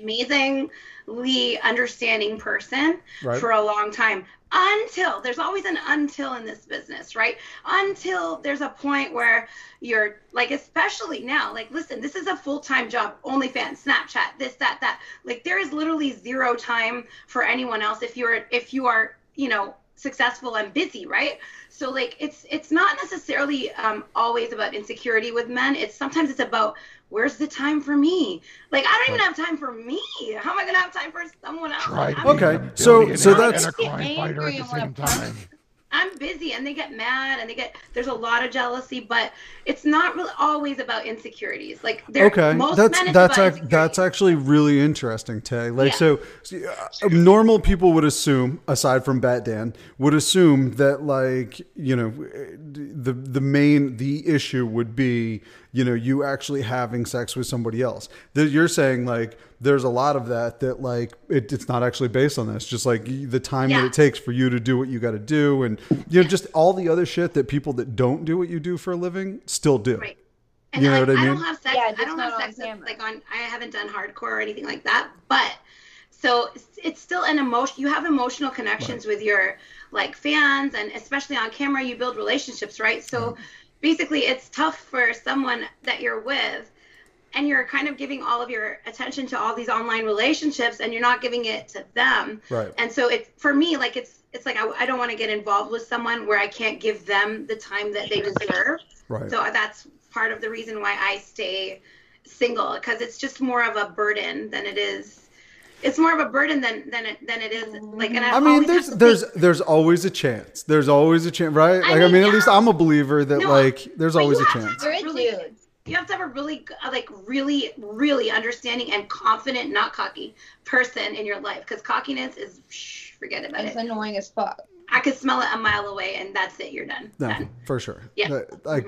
amazingly understanding person Right. for a long time until there's always an until in this business, right? Until there's a point where you're like, especially now, like, listen, this is a full-time job, OnlyFans, Snapchat, this, that, that. Like, there is literally zero time for anyone else if you're, if you are, you know, successful and busy, right? So like it's it's not necessarily um, always about insecurity with men. It's sometimes it's about where's the time for me? Like I don't even have time for me. How am I gonna have time for someone else? Try I'm, to Okay, be a so- billionaire so that's- and a crime Get fighter angry at the and same wanna punch. time. I'm busy, and they get mad, and they get there's a lot of jealousy, but it's not really always about insecurities. Like they're okay, most that's men it's that's about ac- that's insecurities. actually really interesting, Tay. Like Yeah. so, see, uh, normal people would assume, aside from Bat Dan, would assume that like you know the the main the issue would be you know you actually having sex with somebody else. That you're saying like there's a lot of that that like it, it's not actually based on this. Just like the time that Yeah. it takes for you to do what you got to do, and you know just all the other shit that people that don't do what you do for a living still do. Right. And You know like, what I I mean? don't have sex. Yeah, I just don't not have on sex with, camera. like on. I haven't done hardcore or anything like that. But so it's, it's still an emotion. You have emotional connections with your like fans, and especially on camera, you build relationships, right? So basically, it's tough for someone that you're with, and you're kind of giving all of your attention to all these online relationships, and you're not giving it to them. Right. And so it's for me like it's it's like I, I don't want to get involved with someone where I can't give them the time that they deserve. Right. So that's part of the reason why I stay single, because it's just more of a burden than it is. It's more of a burden than than it than it is like. And I, I mean, always there's have to there's think, there's always a chance. There's always a chance, right? Like I mean, mean, at yeah. least I'm a believer that No, like there's but you always a have to chance. You're a really, dude. you have to have a really uh, like really really understanding and confident, not cocky person in your life, because cockiness is shh, forget about It's it. annoying as fuck. I could smell it a mile away, and that's it. You're done. No, Done. for sure. Yeah. But, Like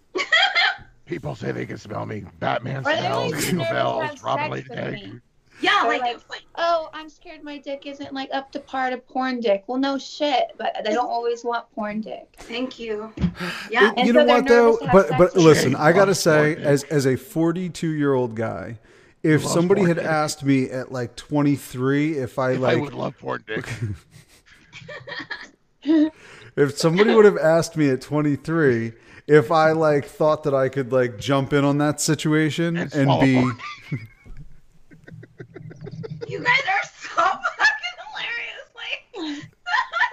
People say they can smell me. Batman Or they're smells, like jingle nervous to bells, have Robin sex Lady with Day. me. Yeah, Or like, like- it's like Oh, I'm scared my dick isn't like up to par to porn dick. Well, no shit, but they don't always want porn dick. thank you. Yeah. And you so know they're what though? nervous to have But sex but with listen, me. I gotta Love say, porn. as as a forty-two year old guy, if Loves somebody porn had dick. asked me at like twenty-three if I If like I would love porn dick. if somebody would have asked me at twenty-three if I like thought that I could like jump in on that situation And and, swallow be porn. You guys are so fucking hilarious. Like, I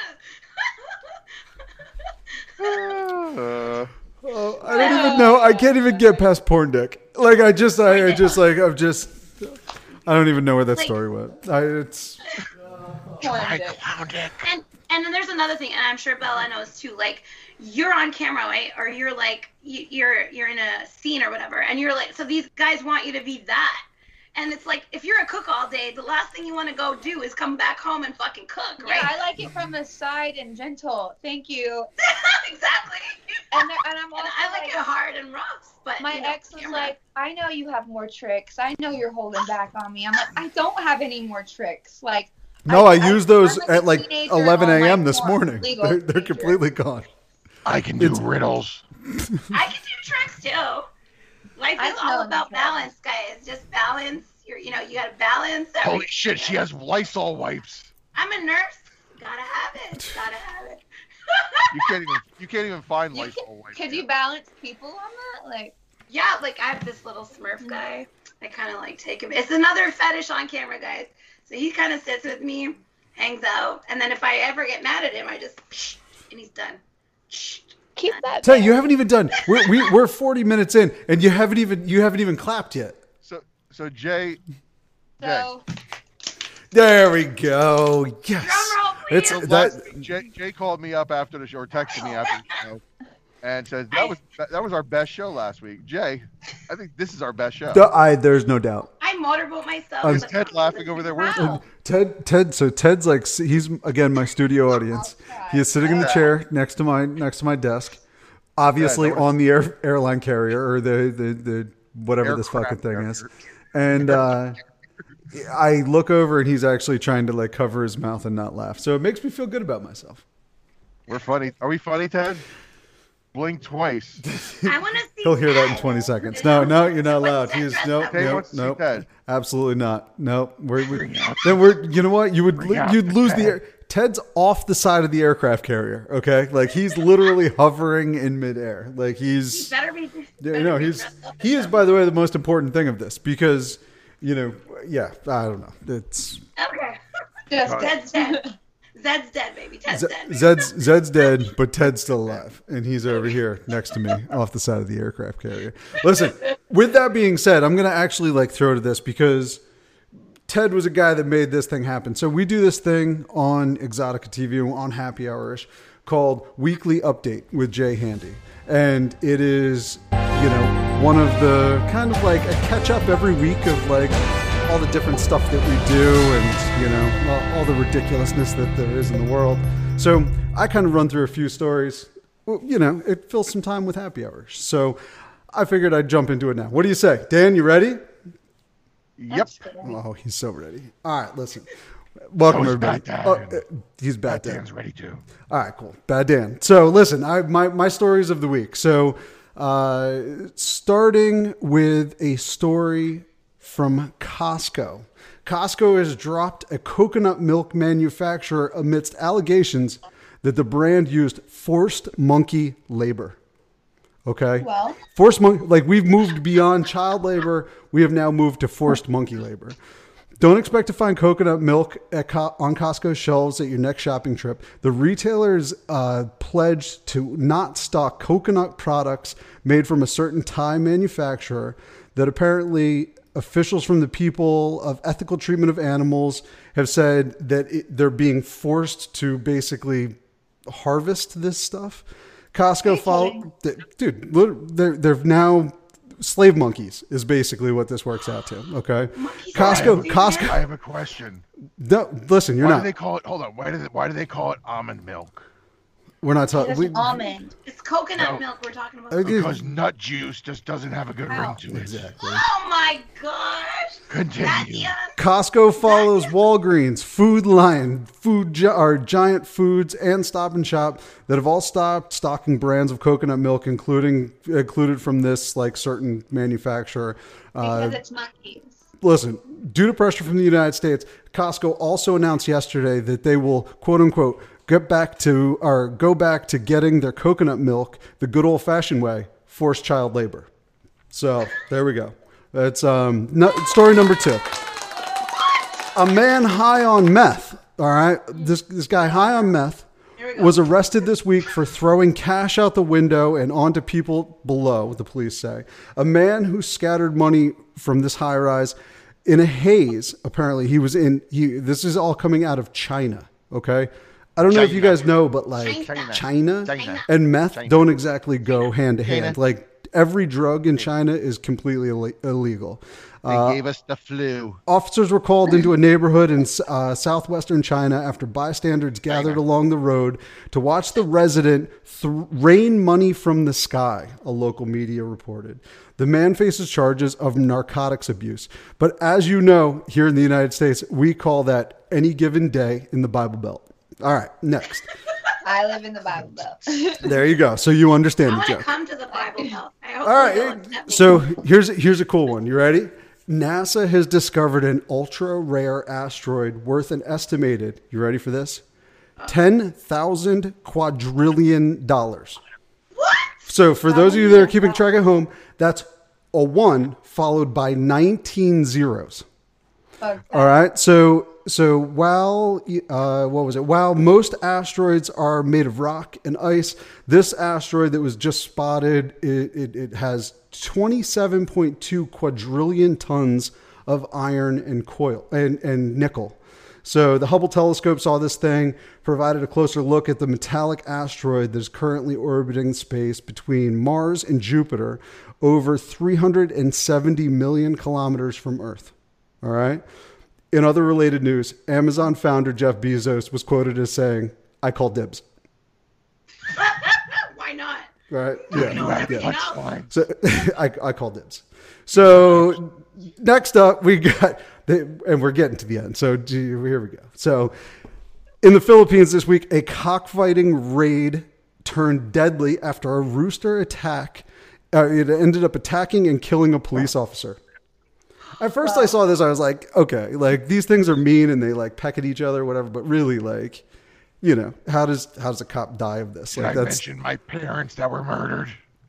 can't. Uh, Oh, I don't even know. I can't even get past porn dick. Like I just, I, I just like, I'm just, I don't even know where that Like- story went. I, it's Porn I dick. clown dick. and and then there's another thing, and I'm sure Bella knows too. Like, you're on camera, right? Or you're like, you, you're you're in a scene or whatever, and you're like, so these guys want you to be that. And it's like, if you're a cook all day, the last thing you want to go do is come back home and fucking cook, right? Yeah, I like it from the side and gentle. Thank you. Exactly. And, there- and I'm And also I like, like, it hard and rough, but my you know, ex was camera. like, I know you have more tricks. I know you're holding back on me. I'm like, I don't have any more tricks. Like, no, I, used those I'm like a at like teenager eleven on, like, a.m. this porn. morning. Legal They're, they're teenager. completely gone. I can do It's- riddles. I can do tricks too. Life I is don't know all any about tricks. balance, guys. Just balance. You're, you know, you gotta balance. Holy everything. shit, she has Lysol wipes. I'm a nurse. Gotta have it. Gotta have You can't even you can't even find You Lysol can, wipes. could yet. you balance people on that? Like, Yeah, like I have this little Smurf guy. I kind of like take him. It's another fetish on camera, guys. So he kind of sits with me, hangs out, and then if I ever get mad at him, I just psh, and he's done. Psh, Keep done. that. Tell you, you haven't even done. We're we, we're forty minutes in, and you haven't even you haven't even clapped yet. So so Jay, so There we go. Yes. Drum roll, please. It's so that. last week, Jay Jay called me up after the show, or texted me after the show, and said that was that was our best show last week. Jay, I think this is our best show. I there's no doubt. I motorboat myself. Um, Is Ted laughing over there? Where's Wow. Ted Ted so Ted's like he's again my studio audience. He is sitting in the chair next to my next to my desk, obviously Yeah, no on the air, airline carrier or the the, the whatever this Aircraft fucking thing is. carrier. And uh, I look over and he's actually trying to like cover his mouth and not laugh. So it makes me feel good about myself. We're funny. Are we funny, Ted? Blink twice. I want to see. He'll hear that in Ted. twenty seconds. No, no, you're not allowed. What's Ted He's dressed no, up Hey, no, what's he no, said? absolutely not. No, we're, we then we're. You know what? You would Bring out you'd the lose the Ted. air. Ted's off the side of the aircraft carrier. Okay, like he's literally hovering in midair. Like He he's. better be. Yeah, better no, be he's dressed up he as is, by the way, the most important thing of this because, you know, yeah, I don't know. It's Okay. just Ted's dead. Zed's dead, baby. Ted's Z- dead. Zed's Zed's dead, but Ted's still alive, and he's over here next to me off the side of the aircraft carrier. Listen, with that being said, I'm gonna actually like throw to this because Ted was a guy that made this thing happen. So we do this thing on Exotica T V on Happy Hour-ish called Weekly Update with Jay Handy, and it is you know one of the kind of like a catch up every week of like all the different stuff that we do and, you know, all, all the ridiculousness that there is in the world. So I kind of run through a few stories. Well, you know, it fills some time with happy hours. So I figured I'd jump into it now. What do you say? Dan, you ready? Yep. Oh, he's so ready. All right, listen. Welcome, So is everybody. Bad Oh, Dan. uh, he's Bad Dan. Dan's ready too. All right, cool. Bad Dan. So listen, I my my stories of the week. So uh, starting with a story from Costco. Costco has dropped a coconut milk manufacturer amidst allegations that the brand used forced monkey labor. Okay. Well. Forced monkey, like we've moved beyond child labor. We have now moved to forced monkey labor. Don't expect to find coconut milk at Co- on Costco shelves at your next shopping trip. The retailers uh, pledged to not stock coconut products made from a certain Thai manufacturer that apparently officials from the people of ethical treatment of animals have said that it, they're being forced to basically harvest this stuff. Costco follow, dude, lit- they're, they're now slave monkeys is basically what this works out to. Okay. Costco, Costco, I have a question. no, listen, you're Why not, do they call it? Hold on. Why do they? Why do they call it almond milk? we're not talking, It's we, almond. It's coconut No. milk we're talking about. I do- Because nut juice just doesn't have a good ring to it. exactly. Oh my gosh. Continue. Nadia. Costco follows Walgreens, Food Lion, Food Gi- or Giant Foods, and Stop and Shop that have all stopped stocking brands of coconut milk, including included from this like certain manufacturer. Uh, Because it's monkeys. listen, due to pressure from the United States, Costco also announced yesterday that they will quote unquote get back to or go back to getting their coconut milk the good old fashioned way, forced child labor. So there we go. That's um no, story number two. A man high on meth. All right, this this guy high on meth was arrested this week for throwing cash out the window and onto people below, the police say. A man who scattered money from this high rise in a haze. Apparently, he was in. He, this is all coming out of China. Okay, I don't know if you China. guys know, but like China. China, China. and meth China. don't exactly go hand to hand. China. Like every drug in China is completely Ill- illegal. They gave us the flu. Officers were called into a neighborhood in uh, southwestern China after bystanders gathered along the road to watch the resident th- rain money from the sky, a local media reported. The man faces charges of narcotics abuse. But as you know, here in the United States, we call that any given day in the Bible Belt. All right, next. I live in the Bible Belt. There you go. So you I understand the want to joke. come to the Bible Belt. I hope All they'll right. accept me. So here's here's a cool one. You ready? NASA has discovered an ultra rare asteroid worth an estimated, you ready for this? ten thousand quadrillion dollars. What? So for those of you that are keeping track at home, that's a one followed by nineteen zeros. Okay. All right. So so while uh, what was it? While most asteroids are made of rock and ice, this asteroid that was just spotted, it, it, it has twenty-seven point two quadrillion tons of iron and coil and, and nickel. So the Hubble telescope saw this thing, provided a closer look at the metallic asteroid that is currently orbiting space between Mars and Jupiter, over three hundred seventy million kilometers from Earth. All right. In other related news, Amazon founder Jeff Bezos was quoted as saying, "I call dibs." Why not? Right? You know, Yeah. everything yeah. else. So I, I call dibs. So next up, we got, the, and we're getting to the end. So here we go. So in the Philippines this week, a cockfighting raid turned deadly after a rooster attack. Uh, it ended up attacking and killing a police officer. At first I saw this, I was like, okay, like these things are mean and they like peck at each other or whatever, but really like, you know, how does, how does a cop die of this? Did Like I that's mention my parents that were murdered?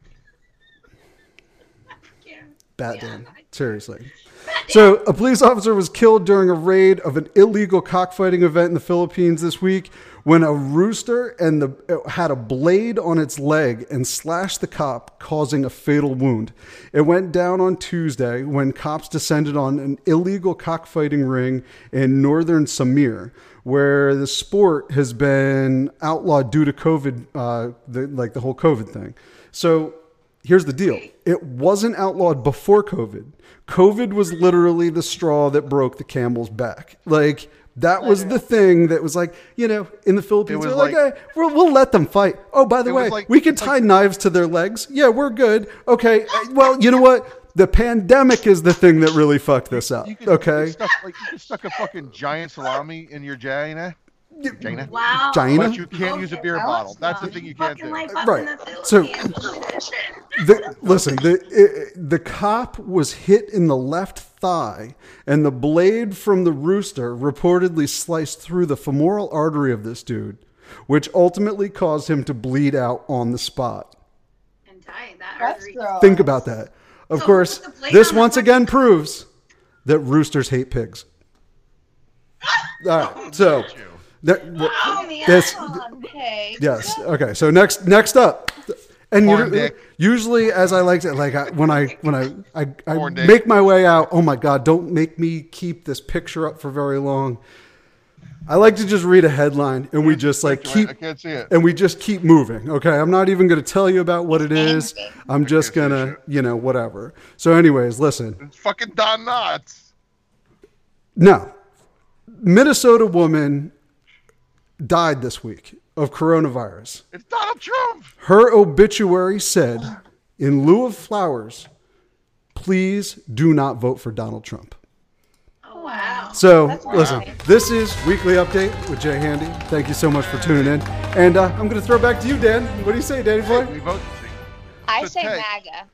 Yeah. bad, Yeah. Dan. Seriously. So a police officer was killed during a raid of an illegal cockfighting event in the Philippines this week when a rooster and the it had a blade on its leg and slashed the cop, causing a fatal wound. It went down on Tuesday when cops descended on an illegal cockfighting ring in northern Samir, where the sport has been outlawed due to COVID, uh, the, like the whole COVID thing. So here's the deal. It wasn't outlawed before COVID. COVID was literally the straw that broke the camel's back. Like, that was the thing that was like, you know, in the Philippines, was they're like, like- hey, we'll, we'll let them fight. Oh, by the It was way, like- we can it's tie like- knives to their legs. Yeah, we're good. Okay, uh, well, you know what? The pandemic is the thing that really fucked this up. You could, You Okay? could stuck, like, you could stuck a fucking giant salami in your vagina. Vagina. Wow. China? But you can't use a beer Okay, bottle. That's the Alex, thing you can't Fucking do. life up Right. in the So- Philippines. The, listen, the it, the cop was hit in the left thigh, and the blade from the rooster reportedly sliced through the femoral artery of this dude, which ultimately caused him to bleed out on the spot. And die. That That's artery. gross. Think about that. Of So course, put the blade this on the once fucking- again proves that roosters hate pigs. All right, so that, Oh, man. this, Hey. yes, okay. So next, next up, and Corn you, dick. usually, as I like to, like I, when I when I I, I Corn dick. make my way out. Oh my God! Don't make me keep this picture up for very long. I like to just read a headline and we just like keep I can't see it. and we just keep moving. Okay, I'm not even going to tell you about what it is. I'm just can't see gonna, shit. you know, whatever. So, anyways, listen. It's fucking Don Knotts. Now, Minnesota woman died this week of coronavirus. It's Donald Trump. Her obituary said, in lieu of flowers, please do not vote for Donald Trump. Oh, wow. So, That's listen, nice. this is Weekly Update with Jay Handy. Thank you so much for tuning in. And uh, I'm going to throw it back to you, Dan. What do you say, Danny Boy? We vote. I So say take- MAGA.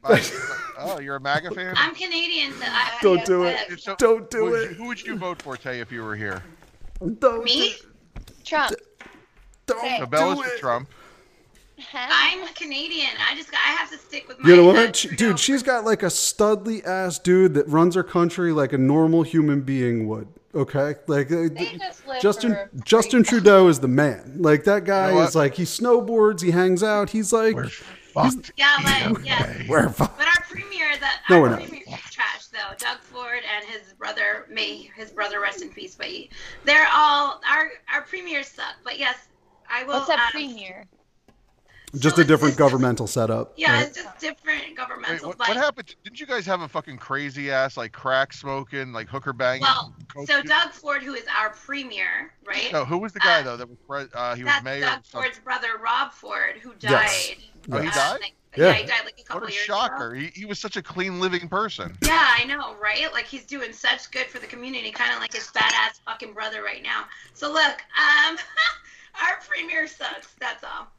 Oh, you're a MAGA fan? I'm Canadian, so I Don't do it. If so- Don't do who would it. you- who would you vote for, Tay, if you were here? Don't, Me? Trump. don't Hey. So do Bella's for it. Trump. Huh? I'm Canadian. I just I have to stick with my. You know uh, what? She- Trudeau. dude, she's got like a studly ass dude that runs her country like a normal human being would. Okay? Like uh, They just live Justin for free. Justin Trudeau is the man. Like that guy You know what? is like he snowboards, he hangs out, he's like We're fucked. Yeah, but yes. we're fu- But our premier, that No, our we're not. premier is trash though. Doug Ford and his brother, may his brother rest in peace. But he, they're all our our premiers suck. But yes, I will. What's a um, premier? just so a different it's just- governmental setup. Yeah, right? it's just different Wait, governmental. what, but what happened? Didn't you guys have a fucking crazy ass, like crack smoking, like hooker banging? well, coach so dude? Doug Ford, who is our premier, right? No, who was the guy uh, though that was pre- uh, he was That's mayor? Doug of some- Ford's brother, Rob Ford, who died. Yes. Oh, he uh, died? like- Yeah. yeah. he died like a couple What a years shocker! ago. He, he was such a clean living person. Yeah, I know, right? Like he's doing such good for the community, kind of like his badass fucking brother right now. So look, um, our premier sucks. That's all. But our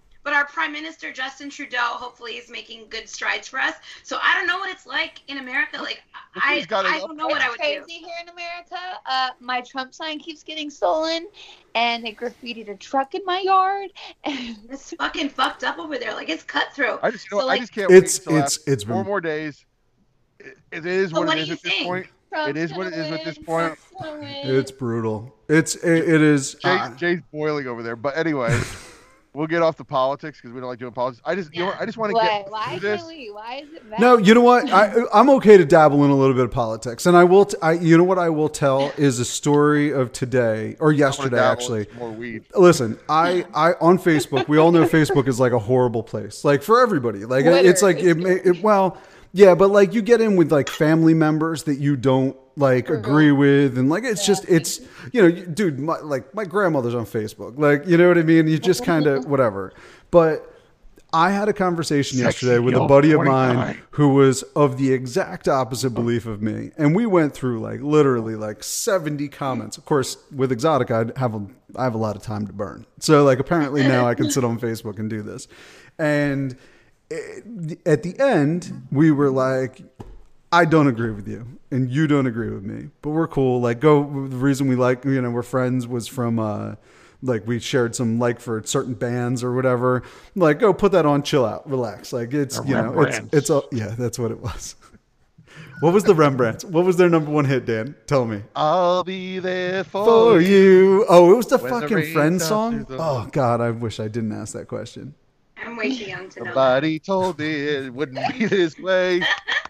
Prime Minister Justin Trudeau, hopefully, is making good strides for us. So I don't know what it's like in America. Like I, He's got it I up don't know what I would Crazy do. here in America. Uh, my Trump sign keeps getting stolen, and they graffitied a truck in my yard. It's fucking fucked up over there. Like it's cutthroat. I just, you know, So, what, I like- just can't It's wait till it's after it's four been more days. It, it is So what, what it do is you at this think? point. Trump's It is what it gonna is at this win, point. Trump's gonna win. it's brutal. It's it, it is. Jay, uh, Jay's boiling over there. But anyway, we'll get off the politics because we don't like doing politics. I just, you know what, I just want to Why? get Why, through this. Haley? Why is it bad? No, you know what? I I'm okay to dabble in a little bit of politics, and I will. T- I you know what I will tell is a story of today or I wanna yesterday dabble in actually. some more weed. Listen, I, I on Facebook, we all know Facebook is like a horrible place, like for everybody. Like it- it's like it, may- it. Well, yeah, but like you get in with like family members that you don't like agree with, and like it's just it's you know, you- dude, my, like my grandmother's on Facebook, like you know what I mean. You just kind of whatever. But I had a conversation Sexy yesterday with a Gil buddy of mine forty-nine. who was of the exact opposite belief of me, and we went through like literally like seventy comments. Of course, with Exotica, I have a I have a lot of time to burn, so like apparently now I can sit on Facebook and do this. And it, at the end, we were like, I don't agree with you, and you don't agree with me, but we're cool. Like, go. The reason we like, you know, we're friends was from. Uh, Like we shared some like for certain bands or whatever. Like, go put that on, chill out, relax. Like it's The you know it's Rembrandts. it's a, yeah, that's what it was. What was the Rembrandts? What was their number one hit, Dan? Tell me. I'll be there for, For you. Oh, it was the When the fucking rain Friends comes song. through the- Oh God, I wish I didn't ask that question. I'm way too young to know. that. Somebody told me it wouldn't be this way.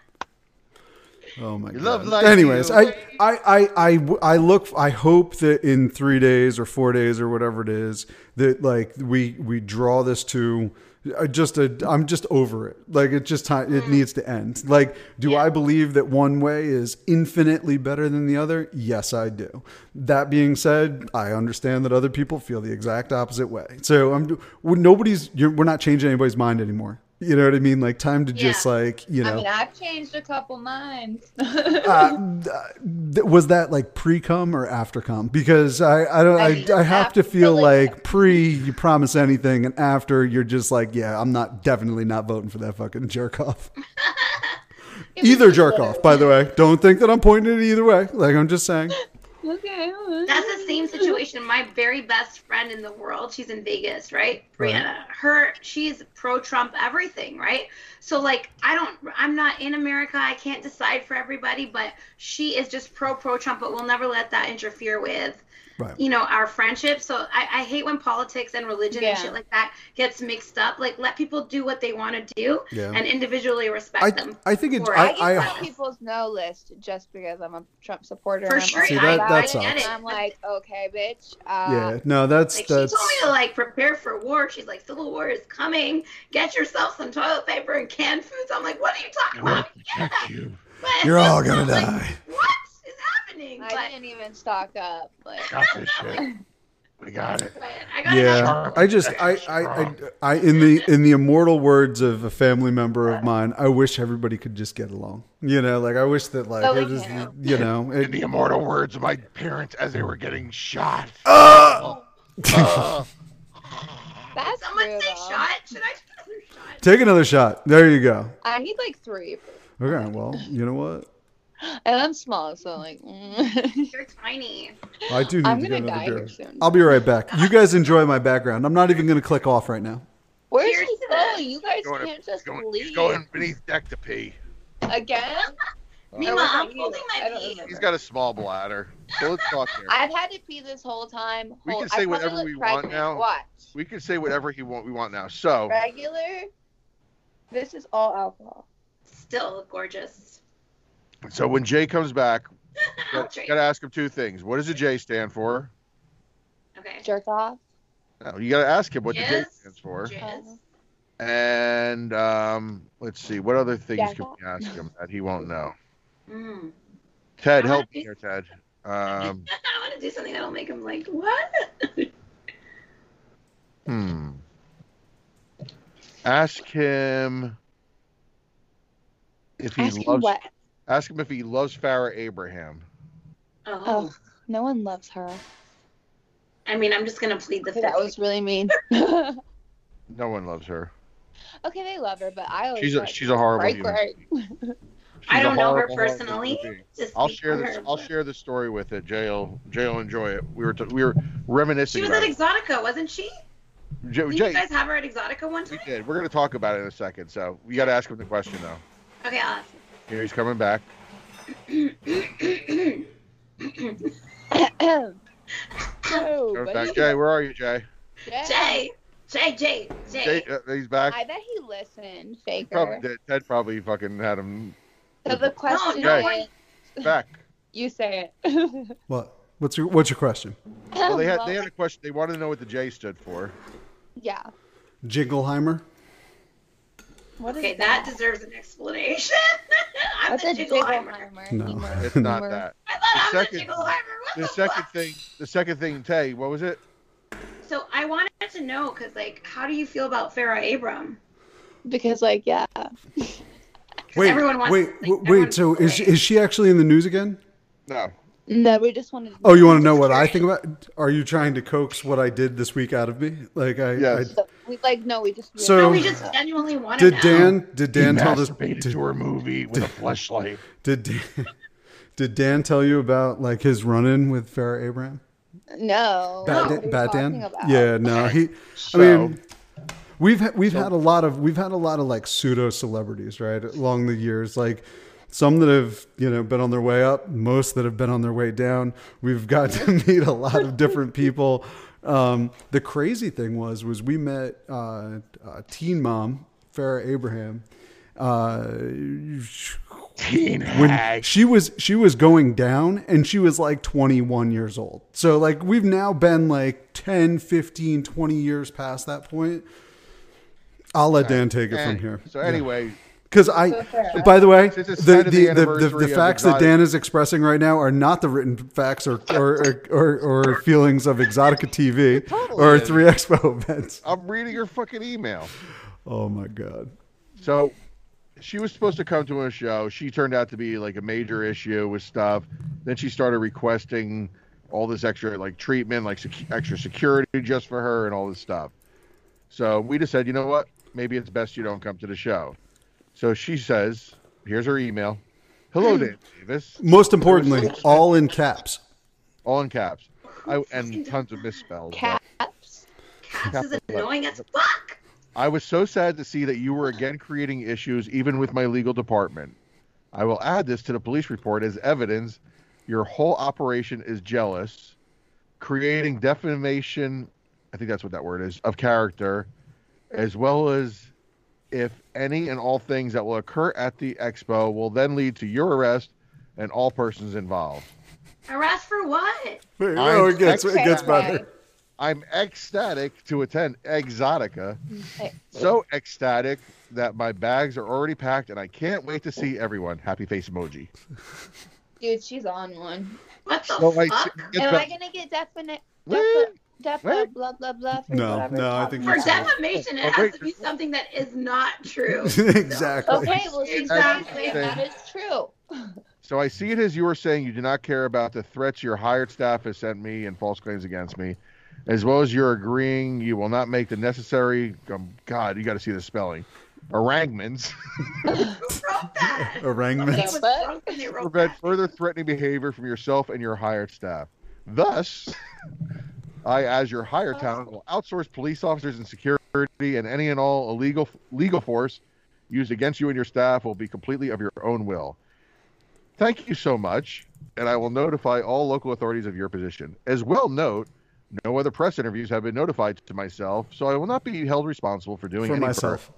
Oh my Your God. love life Anyways, is I, away. I, I, I, I look. I hope that in three days or four days or whatever it is, that like we we draw this to uh, just a. I'm just over it. Like it just time. It needs to end. Like, do I believe that one way is infinitely better than the other? Yes, I do. That being said, I understand that other people feel the exact opposite way. So I'm. Nobody's. You're, we're not changing anybody's mind anymore. You know what I mean? Like time to just Yeah. like you know. I mean, I've changed a couple minds. uh, th- was that like pre-cum or after cum? Because I, I don't, I, I have to feel like pre, you promise anything, and after you're just like, yeah, I'm not definitely not voting for that fucking jerk off. Either jerk off, by the way. Don't think that I'm pointing it either way. Like I'm just saying. Okay. That's the same situation. My very best friend in the world, she's in Vegas, right? Right. Brianna. Her, she's pro-Trump everything, right? So like, I don't, I'm not in America. I can't decide for everybody, but she is just pro pro-Trump. But we'll never let that interfere with, Right. you know, our friendship. So I, I hate when politics and religion Yeah. and shit like that gets mixed up. Like, let people do what they want to do Yeah. and individually respect I, them. I think it. for I, it. I I, get on people's no list just because I'm a Trump supporter. For and I'm sure, like, See, "Oh, that- I that get sucks. it." I'm like, okay, bitch. Uh, yeah. No, that's Like that's. she told me to like prepare for war. She's like, civil war is coming. Get yourself some toilet paper and canned foods. I'm like, what are you talking We'll about? protect you. But You're all gonna I'm like, die. what is happening? I But, didn't even stock up. But Got this shit. We got it. but I got Yeah, I just I, I I I in the in the immortal words of a family member of mine, I wish everybody could just get along. You know, like I wish that like Oh, we it just, can. you know, In it, the immortal words of my parents as they were getting shot. Ah! Uh, that's Someone true, say though. shot. Should I take another shot? take another shot. There you go. I need like three. Okay, well, you know what? And I'm small, so like. mm. You're tiny. I do need I'm to gonna get die another here beer. soon. I'll be right back. You guys enjoy my background. I'm not even going to click off right now. Where's Cheers he to that. going? You guys Going- can't just going, leave he's going beneath deck to pee. again. Meanwhile, was I'm that you? holding I my don't pee. remember. He's got a small bladder. So let's talk here. I've had to pee this whole time. We Hold- can say I probably whatever look we want pregnant. now. Watch. We can say whatever he want we want now. So Regular. This is all alcohol. Still gorgeous. so when Jay comes back, I'll you trade. gotta ask him two things. What does the J stand for? Okay. Jerk off. No, you gotta ask him what the J Yes. stands for. Jizz. And um, let's see, what other things Yeah. can we ask him that he won't know? Mm. Ted, I help wanna me be- here, Ted. Um, I want to do something that'll make him like, what? hmm. Ask him if he Ask him loves. what? Ask him if he loves Farrah Abraham. Oh. Oh, no one loves her. I mean, I'm just gonna plead the fifth. That was really mean. No one loves her. Okay, they love her, but I always She's a thought she's she a was horrible great, human great. being. I She's a don't know her horrible, horrible personally. human being. Just I'll speak share for this. her, I'll but- share the story with it. Jay will Jay will enjoy it. We were t- we were reminiscing. She was about at it. Exotica, wasn't she? Jay, Did Jay, you guys have her at Exotica one we time? did. We're gonna talk about it in a second. So we got to ask him the question though. Okay, I'll ask Here he's coming back. you. Oh, Coming but back. he- Jay, where are you, Jay? Jay. Jay, Jay, Jay, Jay. Jay, uh, he's back. I bet he listened, He probably faker. did. Ted probably fucking had him So the question no, is, back. you say it. What? What's your What's your question? Well, they had Well, they had a question. They wanted to know what the J stood for. yeah. Jingleheimer. What is Okay, that deserves an explanation. I'm What's the a Jingleheimer. Jingleheimer? No. Humor. It's not Humor. that. I thought The I was second- a Jingleheimer. What The the, second fuck? thing, the second thing, Tay, what was it? So I wanted to know, because, like, how do you feel about Farrah Abram? Because, like, yeah. Wait, everyone wants- wait, like, w- everyone wait. So wants is to she, say- is she actually in the news again? No. No, we just wanted. Oh, you want to know what I think about? Are you trying to coax what I did this week out of me? Like I, Yes. I We like no, we just. So- No, we just genuinely want to did know. Dan did Dan tell this masturbated did, to her movie with a fleshlight. did Dan, did Dan tell you about like his run-in with Farrah Abraham? No. Bad, what are Dan, you Bad Dan? talking about? Yeah, no, he. So- I mean, we've ha- we've had a lot of we've had a lot of like pseudo celebrities right along the years, like some that have you know been on their way up, most that have been on their way down. We've got to meet a lot of different people. Um, the crazy thing was was we met uh, uh, Teen Mom Farrah Abraham. Uh, Teen when hag. she was she was going down and she was like twenty-one years old. So like we've now been like ten, fifteen, twenty years past that point. I'll let Dan take it from Any- here. So anyway, Because I, Go for it. by the way, Since it's the kind of the, the the, the, anniversary the of facts that Exotic- Dan is expressing right now are not the written facts or or, or, or, or feelings of Exotica T V totally or is. three Expo events. I'm reading her fucking email. Oh my God. So she was supposed to come to a show. She turned out to be like a major issue with stuff. Then she started requesting all this extra like treatment, like sec- extra security just for her and all this stuff. So we just said, you know what? Maybe it's best you don't come to the show. So she says, here's her email. Hello, Dan Davis. Most importantly, all in caps. All in caps. I, and tons of misspells. but- Cats. Cats is annoying as fuck. I was so sad to see that you were again creating issues, even with my legal department. I will add this to the police report as evidence. Your whole operation is jealous, creating defamation, I think that's what that word is, of character, as well as if any and all things that will occur at the expo will then lead to your arrest and all persons involved. Arrest for what? Oh, it gets it gets Okay. better. I'm ecstatic to attend Exotica. So ecstatic that my bags are already packed and I can't wait to see everyone. Happy face emoji. Dude, she's on one. What the So I- fuck? It's Am about- I gonna get definite? What? Defa, What? blah blah blah. For No, whatever no, I topic. think For you're defamation, it Oh, has wait. to be something that is not true. Exactly. Okay, well she's Exactly. saying that is true. So I see it as you were saying you do not care about the threats your hired staff has sent me and false claims against me, as well as you're agreeing you will not make the necessary, um, God, you got to see the spelling, arrangements Who wrote that? Arraignment. Somebody was But- drunk and they to wrote prevent that. further threatening behavior from yourself and your hired staff. Thus, I, as your hired talent, will outsource police officers and security, and any and all illegal legal force used against you and your staff will be completely of your own will. Thank you so much, and I will notify all local authorities of your position. As well, note, no other press interviews have been notified to myself, so I will not be held responsible for doing For any myself.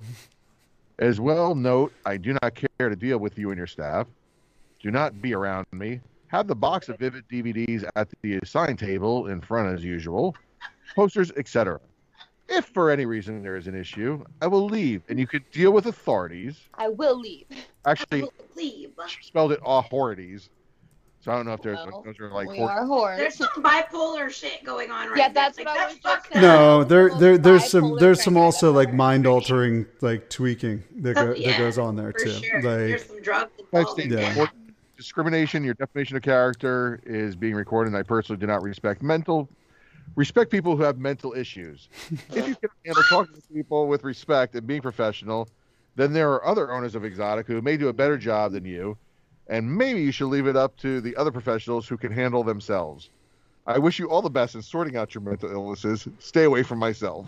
As well, note, I do not care to deal with you and your staff. Do not be around me. Have the box of Vivid D V Ds at the assigned table in front as usual. Posters, et cetera. If for any reason there is an issue, I will leave, and you could deal with authorities. I will leave. Actually, Leave. she spelled it authorities. So I don't know if there's Well, those are like we hor- are whores. There's some bipolar shit going on right Yeah, now. that's Like, what I that's was just fucked saying. up. No, there, there, there's some, Bipolar there's some thing, also like that's mind altering, like tweaking that, go, Oh, yeah, that goes on there For too. sure. Like, There's some drugs I involved. think in Yeah. there. discrimination, your defamation of character is being recorded, and I personally do not respect mental Respect people who have mental issues. If you can handle talking to people with respect and being professional, then there are other owners of Exotic who may do a better job than you, and maybe you should leave it up to the other professionals who can handle themselves. I wish you all the best in sorting out your mental illnesses. Stay away from myself.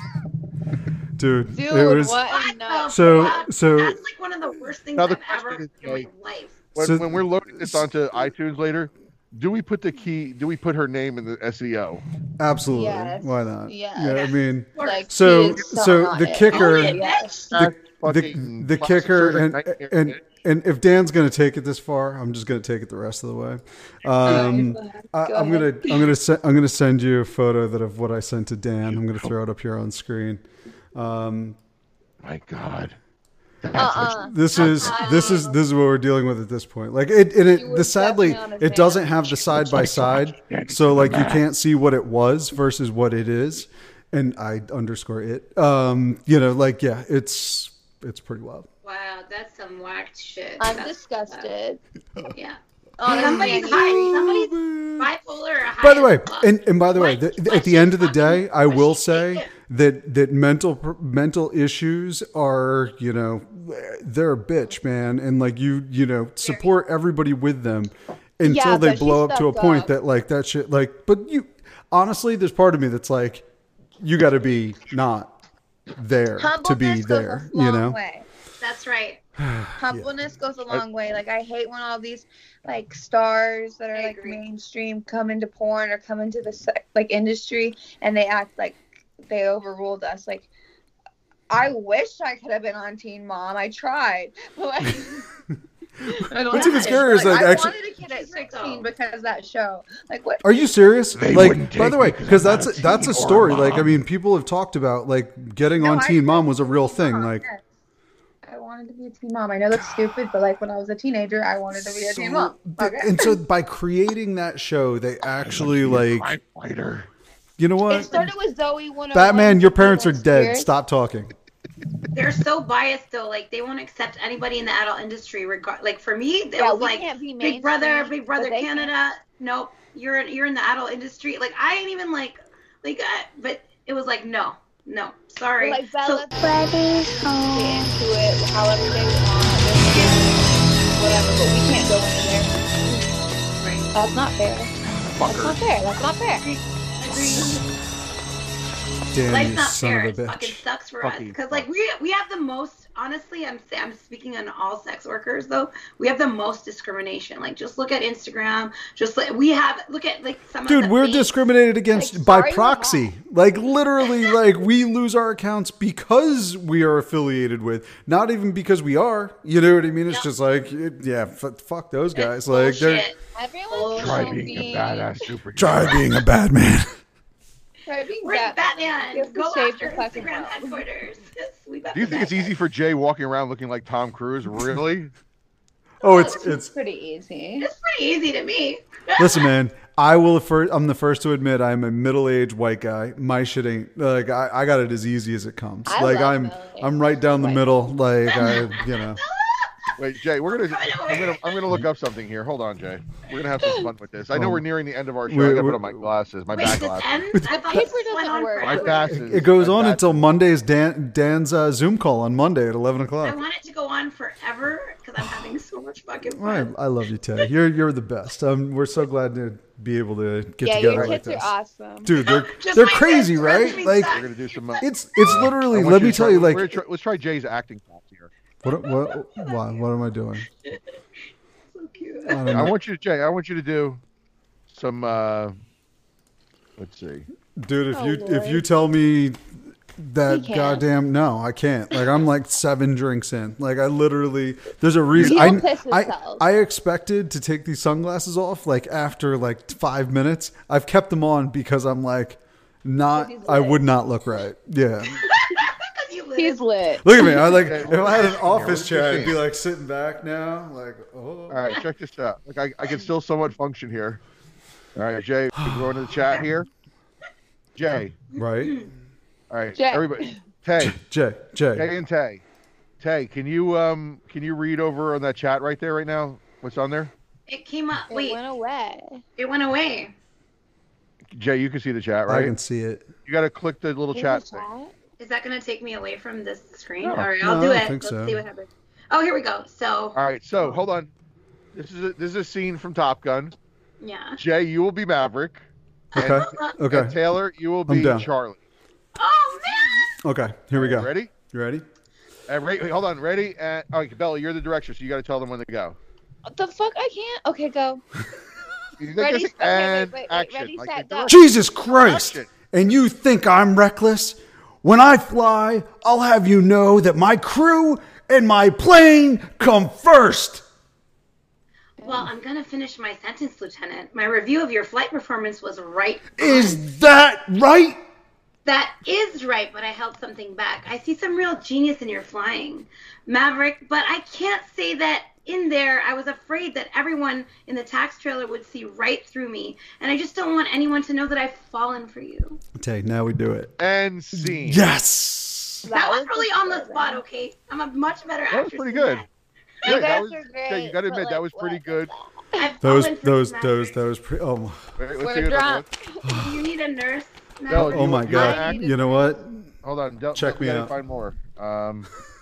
Dude, Dude, it was what? What No. the so fuck? so That's like one of the worst things Now the I've ever question in is, my life. When, So- when we're loading this onto iTunes later, do we put the key? Do we put her name in the S E O? absolutely. Yes. Why not? Yes. Yeah, I mean, Like, So- she is so on the it. kicker- Own it, Yes. the, the, Fucking the plastic kicker surgery and nightmare. and and if Dan's gonna take it this far, I'm just gonna take it the rest of the way. Um, I, Go I'm gonna ahead. I'm gonna se- I'm gonna send you a photo that of what I sent to Dan. I'm gonna throw it up here on screen. Um, My God. Uh-uh. this is this is this is what we're dealing with at this point. Like it, and You it were the sadly definitely on his it doesn't man. have the side by side, so like you can't see what it was versus what it is, and I underscore it. Um, you know, like yeah, it's it's pretty wild. Wow, that's some whacked shit. I'm That's- disgusted. Yeah. Honestly, Somebody's I high. agree. Somebody's bipolar or high. By the way, as fuck. and, and by the way, What- the, what at the she end of the fucking- day, I what will she say did. that that mental mental issues are, you know, they're a bitch, man, and like you you know support everybody with them until Yeah, they but she blow up to a stuck point up. that like that shit like. But you honestly, there's part of me that's like, you got to be not there to be Humbleness there, goes a you long know. way. That's right. Humbleness goes a long way. Like I hate when all these like stars that are I like agree. mainstream come into porn or come into the se- like industry and they act like they overruled us. Like I wish I could have been on Teen Mom. I tried, but like. I don't What's know. even scarier is, like, I actually- wanted a kid at sixteen because of that show. Like what? Are you serious? They like, wouldn't by take the me way, 'cause because I'm that's not a, a that's a teen or story. a Like, I mom. mean, people have talked about like getting No, on I Teen Mom said was a real teen thing. mom, Like, yes. I wanted to be a teen mom. I know that's stupid, but like when I was a teenager, I wanted to be a teen mom. th- Okay. and so by creating that show, they actually like, Crime fighter. you know It what? started with Zoe one oh one. Batman, your parents are Britney dead. Spears. Stop talking. They're so biased though. Like they won't accept anybody in the adult industry. Regard like for me, it Yeah, was we like can't be Big Brother, mainstream, Big but Brother they Canada. Nope, you're you're in the adult industry. Like I ain't even like like. Uh, but it was like no, no, sorry. Like So- Bella, Buddy's home. Get into it however they want. They're whatever, but we can't go in there. Right. That's not fair. That's not fair. That's not fair. Agree. Damn Life's you, not son fair. of It a fucking bitch. sucks for us Fucking because fuck. like we we have the most. Honestly, I'm I'm speaking on all sex workers though. We have the most discrimination. Like just look at Instagram. Just like we have look at like some of Dude, the we're fake- discriminated against Like, by sorry, we're proxy. not. Like literally, like we lose our accounts because we are affiliated with, not even because we are. You know what I mean? It's Yep. just like, it- yeah, f- fuck those It's guys. Like, they're bullshit. Everyone Try should being be. a badass superhero. try being a bad man. Try being We're Batman. Batman. You have to Go save after your fucking Instagram mouth. headquarters. We got Do you the think it's Batman. easy for Jay walking around looking like Tom Cruise? Really? Oh, it's It's it's. pretty easy. It's pretty easy to me. Listen, man. I will. First, I'm the first to admit I'm a middle-aged white guy. My shit ain't like I, I got it as easy as it comes. I like love I'm middle-aged I'm right down the white middle. Like I, you know. Wait, Jay, we're gonna I'm gonna I'm gonna look up something here. Hold on, Jay. We're gonna have some fun with this. I know Oh. we're nearing the end of our show. We're- I gotta we're- put on my glasses, my Wait, back this glasses. ends? I thought paper this went doesn't on work. My forever. glasses. It goes my on back- until Monday's Dan Dan's uh, Zoom call on Monday at eleven I o'clock. want it to go on forever because I'm having so much fucking I, fun. I love you, Tay. You're you're the best. Um, we're so glad to be able to get Yeah, together your like kids this. are awesome. Dude, they're Just they're my crazy, kids, right? Recipe Like sucks. We're gonna do some. Uh, it's it's I literally. want Let me to tell try- you, like, we're gonna try- let's try Jay's acting class here. what what why, what am I doing? So cute. I don't I know. want you to, Jay. I want you to do some. uh Let's see. Dude, if Oh, you Lord. if you tell me that He can't. goddamn no, I can't. Like I'm like seven drinks in. Like I literally there's a reason He'll I, piss I himself. I expected to take these sunglasses off like after like five minutes. I've kept them on because I'm like not He's I lit. would not look right. Yeah. Because you live. He's lit. Look at me. I like Okay, if I had an here, office what chair, are you I'd be seeing? like sitting back now, like oh. All right, check this out. Like I, I can still somewhat function here. All right, Jay, we go into the chat here. Jay. Right. All right, Jay. everybody. Tay, Jay, Jay. Tay, and Tay. Tay, can you um can you read over on that chat right there right now? What's on there? It came up. It Wait, went away. it went away. Jay, you can see the chat, I right? can see it. You got to click the little Here's chat the thing. chat. Is that going to take me away from this screen? No. All right, No, I'll I do don't it. think Let's so. see what happens. Oh, here we go. So, All right, so hold on. This is a, this is a scene from Top Gun. yeah. Jay, you will be Maverick. Okay. And Okay. Taylor, you will I'm be down. Charlie. Oh, man. Okay. Here we go. Ready? You ready? And wait, wait, hold on. Ready? And oh, Bella, you're the director, so you got to tell them when to go. What the fuck? I can't. Okay, go. You Ready, think okay, wait, and wait, wait, action. ready, like set, the go. Jesus Christ! Action. And you think I'm reckless? When I fly, I'll have you know that my crew and my plane come first. Well, I'm going to finish my sentence, Lieutenant. My review of your flight performance was right on. Is that right? That is right, but I held something back. I see some real genius in your flying, Maverick, but I can't say that in there I was afraid that everyone in the tax trailer would see right through me, and I just don't want anyone to know that I've fallen for you. Okay, now we do it. And scene. Yes! That, was was really on the good. spot, okay? I'm a much better That actress was pretty than good. that. Yeah, You that guys was, are yeah, great. you got to but, admit, that like, was pretty what? good. I've Those, fallen for those, you, those, Maverick. those. Pre- oh, Wait, let's We're take another drunk. look. Do you need a nurse, No, Maverick? oh my you God! wanna act? You know what? Hold on. Don't, Check don't, me we gotta out. Find more. Um,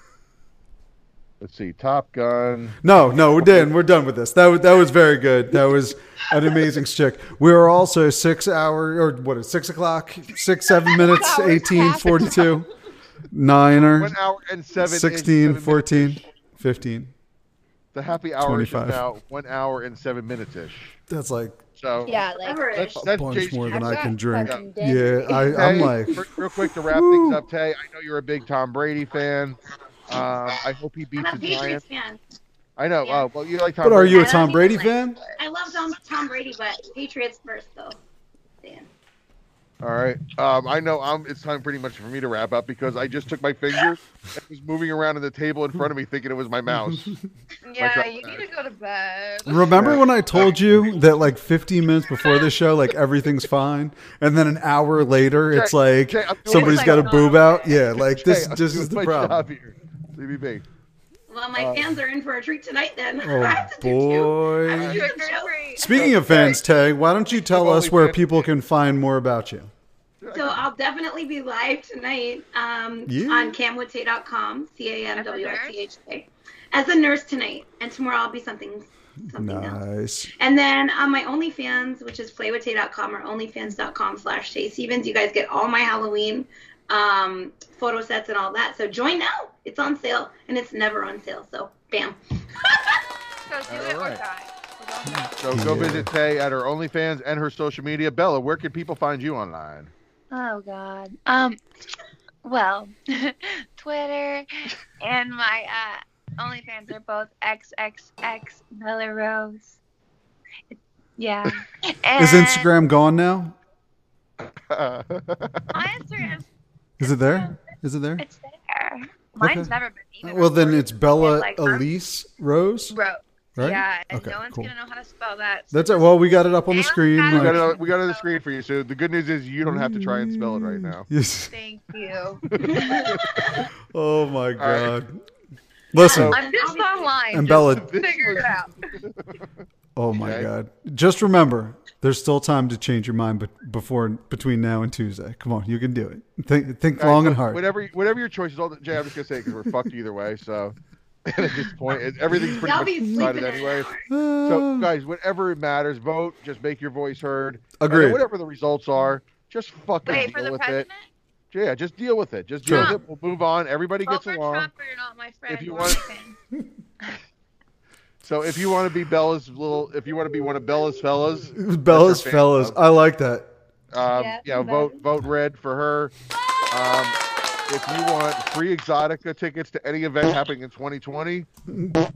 let's see. Top Gun. No, no, we're done. We're done with this. That was that was very good. That was an amazing chick. We were also six hour or what is six o'clock, six seven minutes, hours eighteen past. forty two, nine or One hour and seven. sixteen, seven fourteen, minutes-ish. fifteen. The happy hour is twenty-five. now one hour and seven minutes ish. That's like So Yeah, like. Average. that's, that's a bunch Jay's more than I've I got can drink. fucking Yeah, dinner. I, I'm Tay, like, re- real quick to wrap Woo. things up, Tay. I know you're a big Tom Brady fan. Um, I hope he beats I'm a the Giants. Patriots fan. I know. Yeah. Oh, well, you like Tom but are Brady. you a I don't Tom even Brady like- fan? I love Tom, Tom Brady, but Patriots first, though. Dan. All right. Um, I know I'm, it's time pretty much for me to wrap up because I just took my fingers and was moving around on the table in front of me thinking it was my mouse. Yeah, Like, you need to go to bed. Remember when I told you that like fifteen minutes before the show, like everything's fine, and then an hour later, it's Jay, like Jay, I'm doing somebody's my got a job. boob out. Yeah, like Jay, this. I'm This doing is the my problem. job here. Leave me be. Well, my Uh, fans are in for a treat tonight, then. I Oh have to do two. I have boy! to do some shows. Speaking of fans, Tay, why don't you tell us where OnlyFans. people can find more about you? So I'll definitely be live tonight um, Yeah. on cam wood tay dot com, C A M W S C H A, as a nurse tonight. And tomorrow I'll be something, something else. Nice. And then on my OnlyFans, which is play wood tay dot com or onlyfans dot com slash Tay Stevens, you guys get all my Halloween um, photo sets and all that. So join now. It's on sale, and it's never on sale. So bam. So do it or Alright. die. So don't die. So go Yeah. visit Tay at her OnlyFans and her social media. Bella, where can people find you online? Oh God. Um. Well, Twitter and my uh, OnlyFans are both X X X Bella Rose. Yeah. And Is Instagram gone now? My Instagram. Is it there? Is it there? It's there. Mine's Okay. never been even. Well, then it's Bella Like, I'm- Elise Rose, Bro. right? Yeah, and Okay, no one's cool. gonna know how to spell that. That's it. Well, we got it up on the And screen. got We it. got like- it, we got it on the screen for you. So the good news is you don't have to try and spell it right now. Yes. Thank you. Oh my right. God. Listen, I'm just online. and just Bella. figure it out. Oh my Okay. God. Just remember, there's still time to change your mind, but before between now and Tuesday. Come on, you can do it. Think think All right, long so and hard. Whatever, whatever your choice is. All Jay, I'm just gonna say because we're fucked either way. So at this point, it, everything's pretty Y'all much be decided sleeping in anyway. an hour. So Uh, guys, whatever it matters, vote. Just make your voice heard. And Agreed. then whatever the results are, just fucking Wait, deal for the with president? it. Yeah, just deal with it. Just deal Sure. with it. We'll move on. Everybody Vote gets for along. Trump or you're not my friend. If you or want- my fan. So if you want to be Bella's little, if you want to be one of Bella's fellas, Bella's that's her fan fellas. club. I like that. Um, Yeah, yeah, vote vote red for her. Um, if you want free Exotica tickets to any event happening in twenty twenty, vote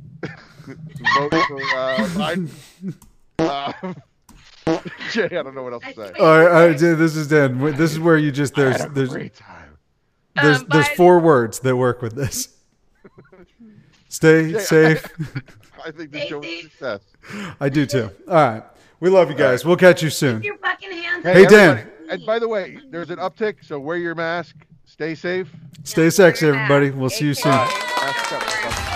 for uh, Biden. Um, Jay, I don't know what else to say. All right, all right, this is Dan. This is where you just I there's had a there's great time. there's Um, there's Biden- four words that work with this. Stay Jay, safe. I think the Stay show is a safe. success. I do too. All right. We love you guys. We'll catch you soon. Keep your fucking hands Hey, off Dan. everybody- And by the way, there's an uptick, so wear your mask. Stay safe. Stay sexy, everybody. We'll see you soon. Mask up.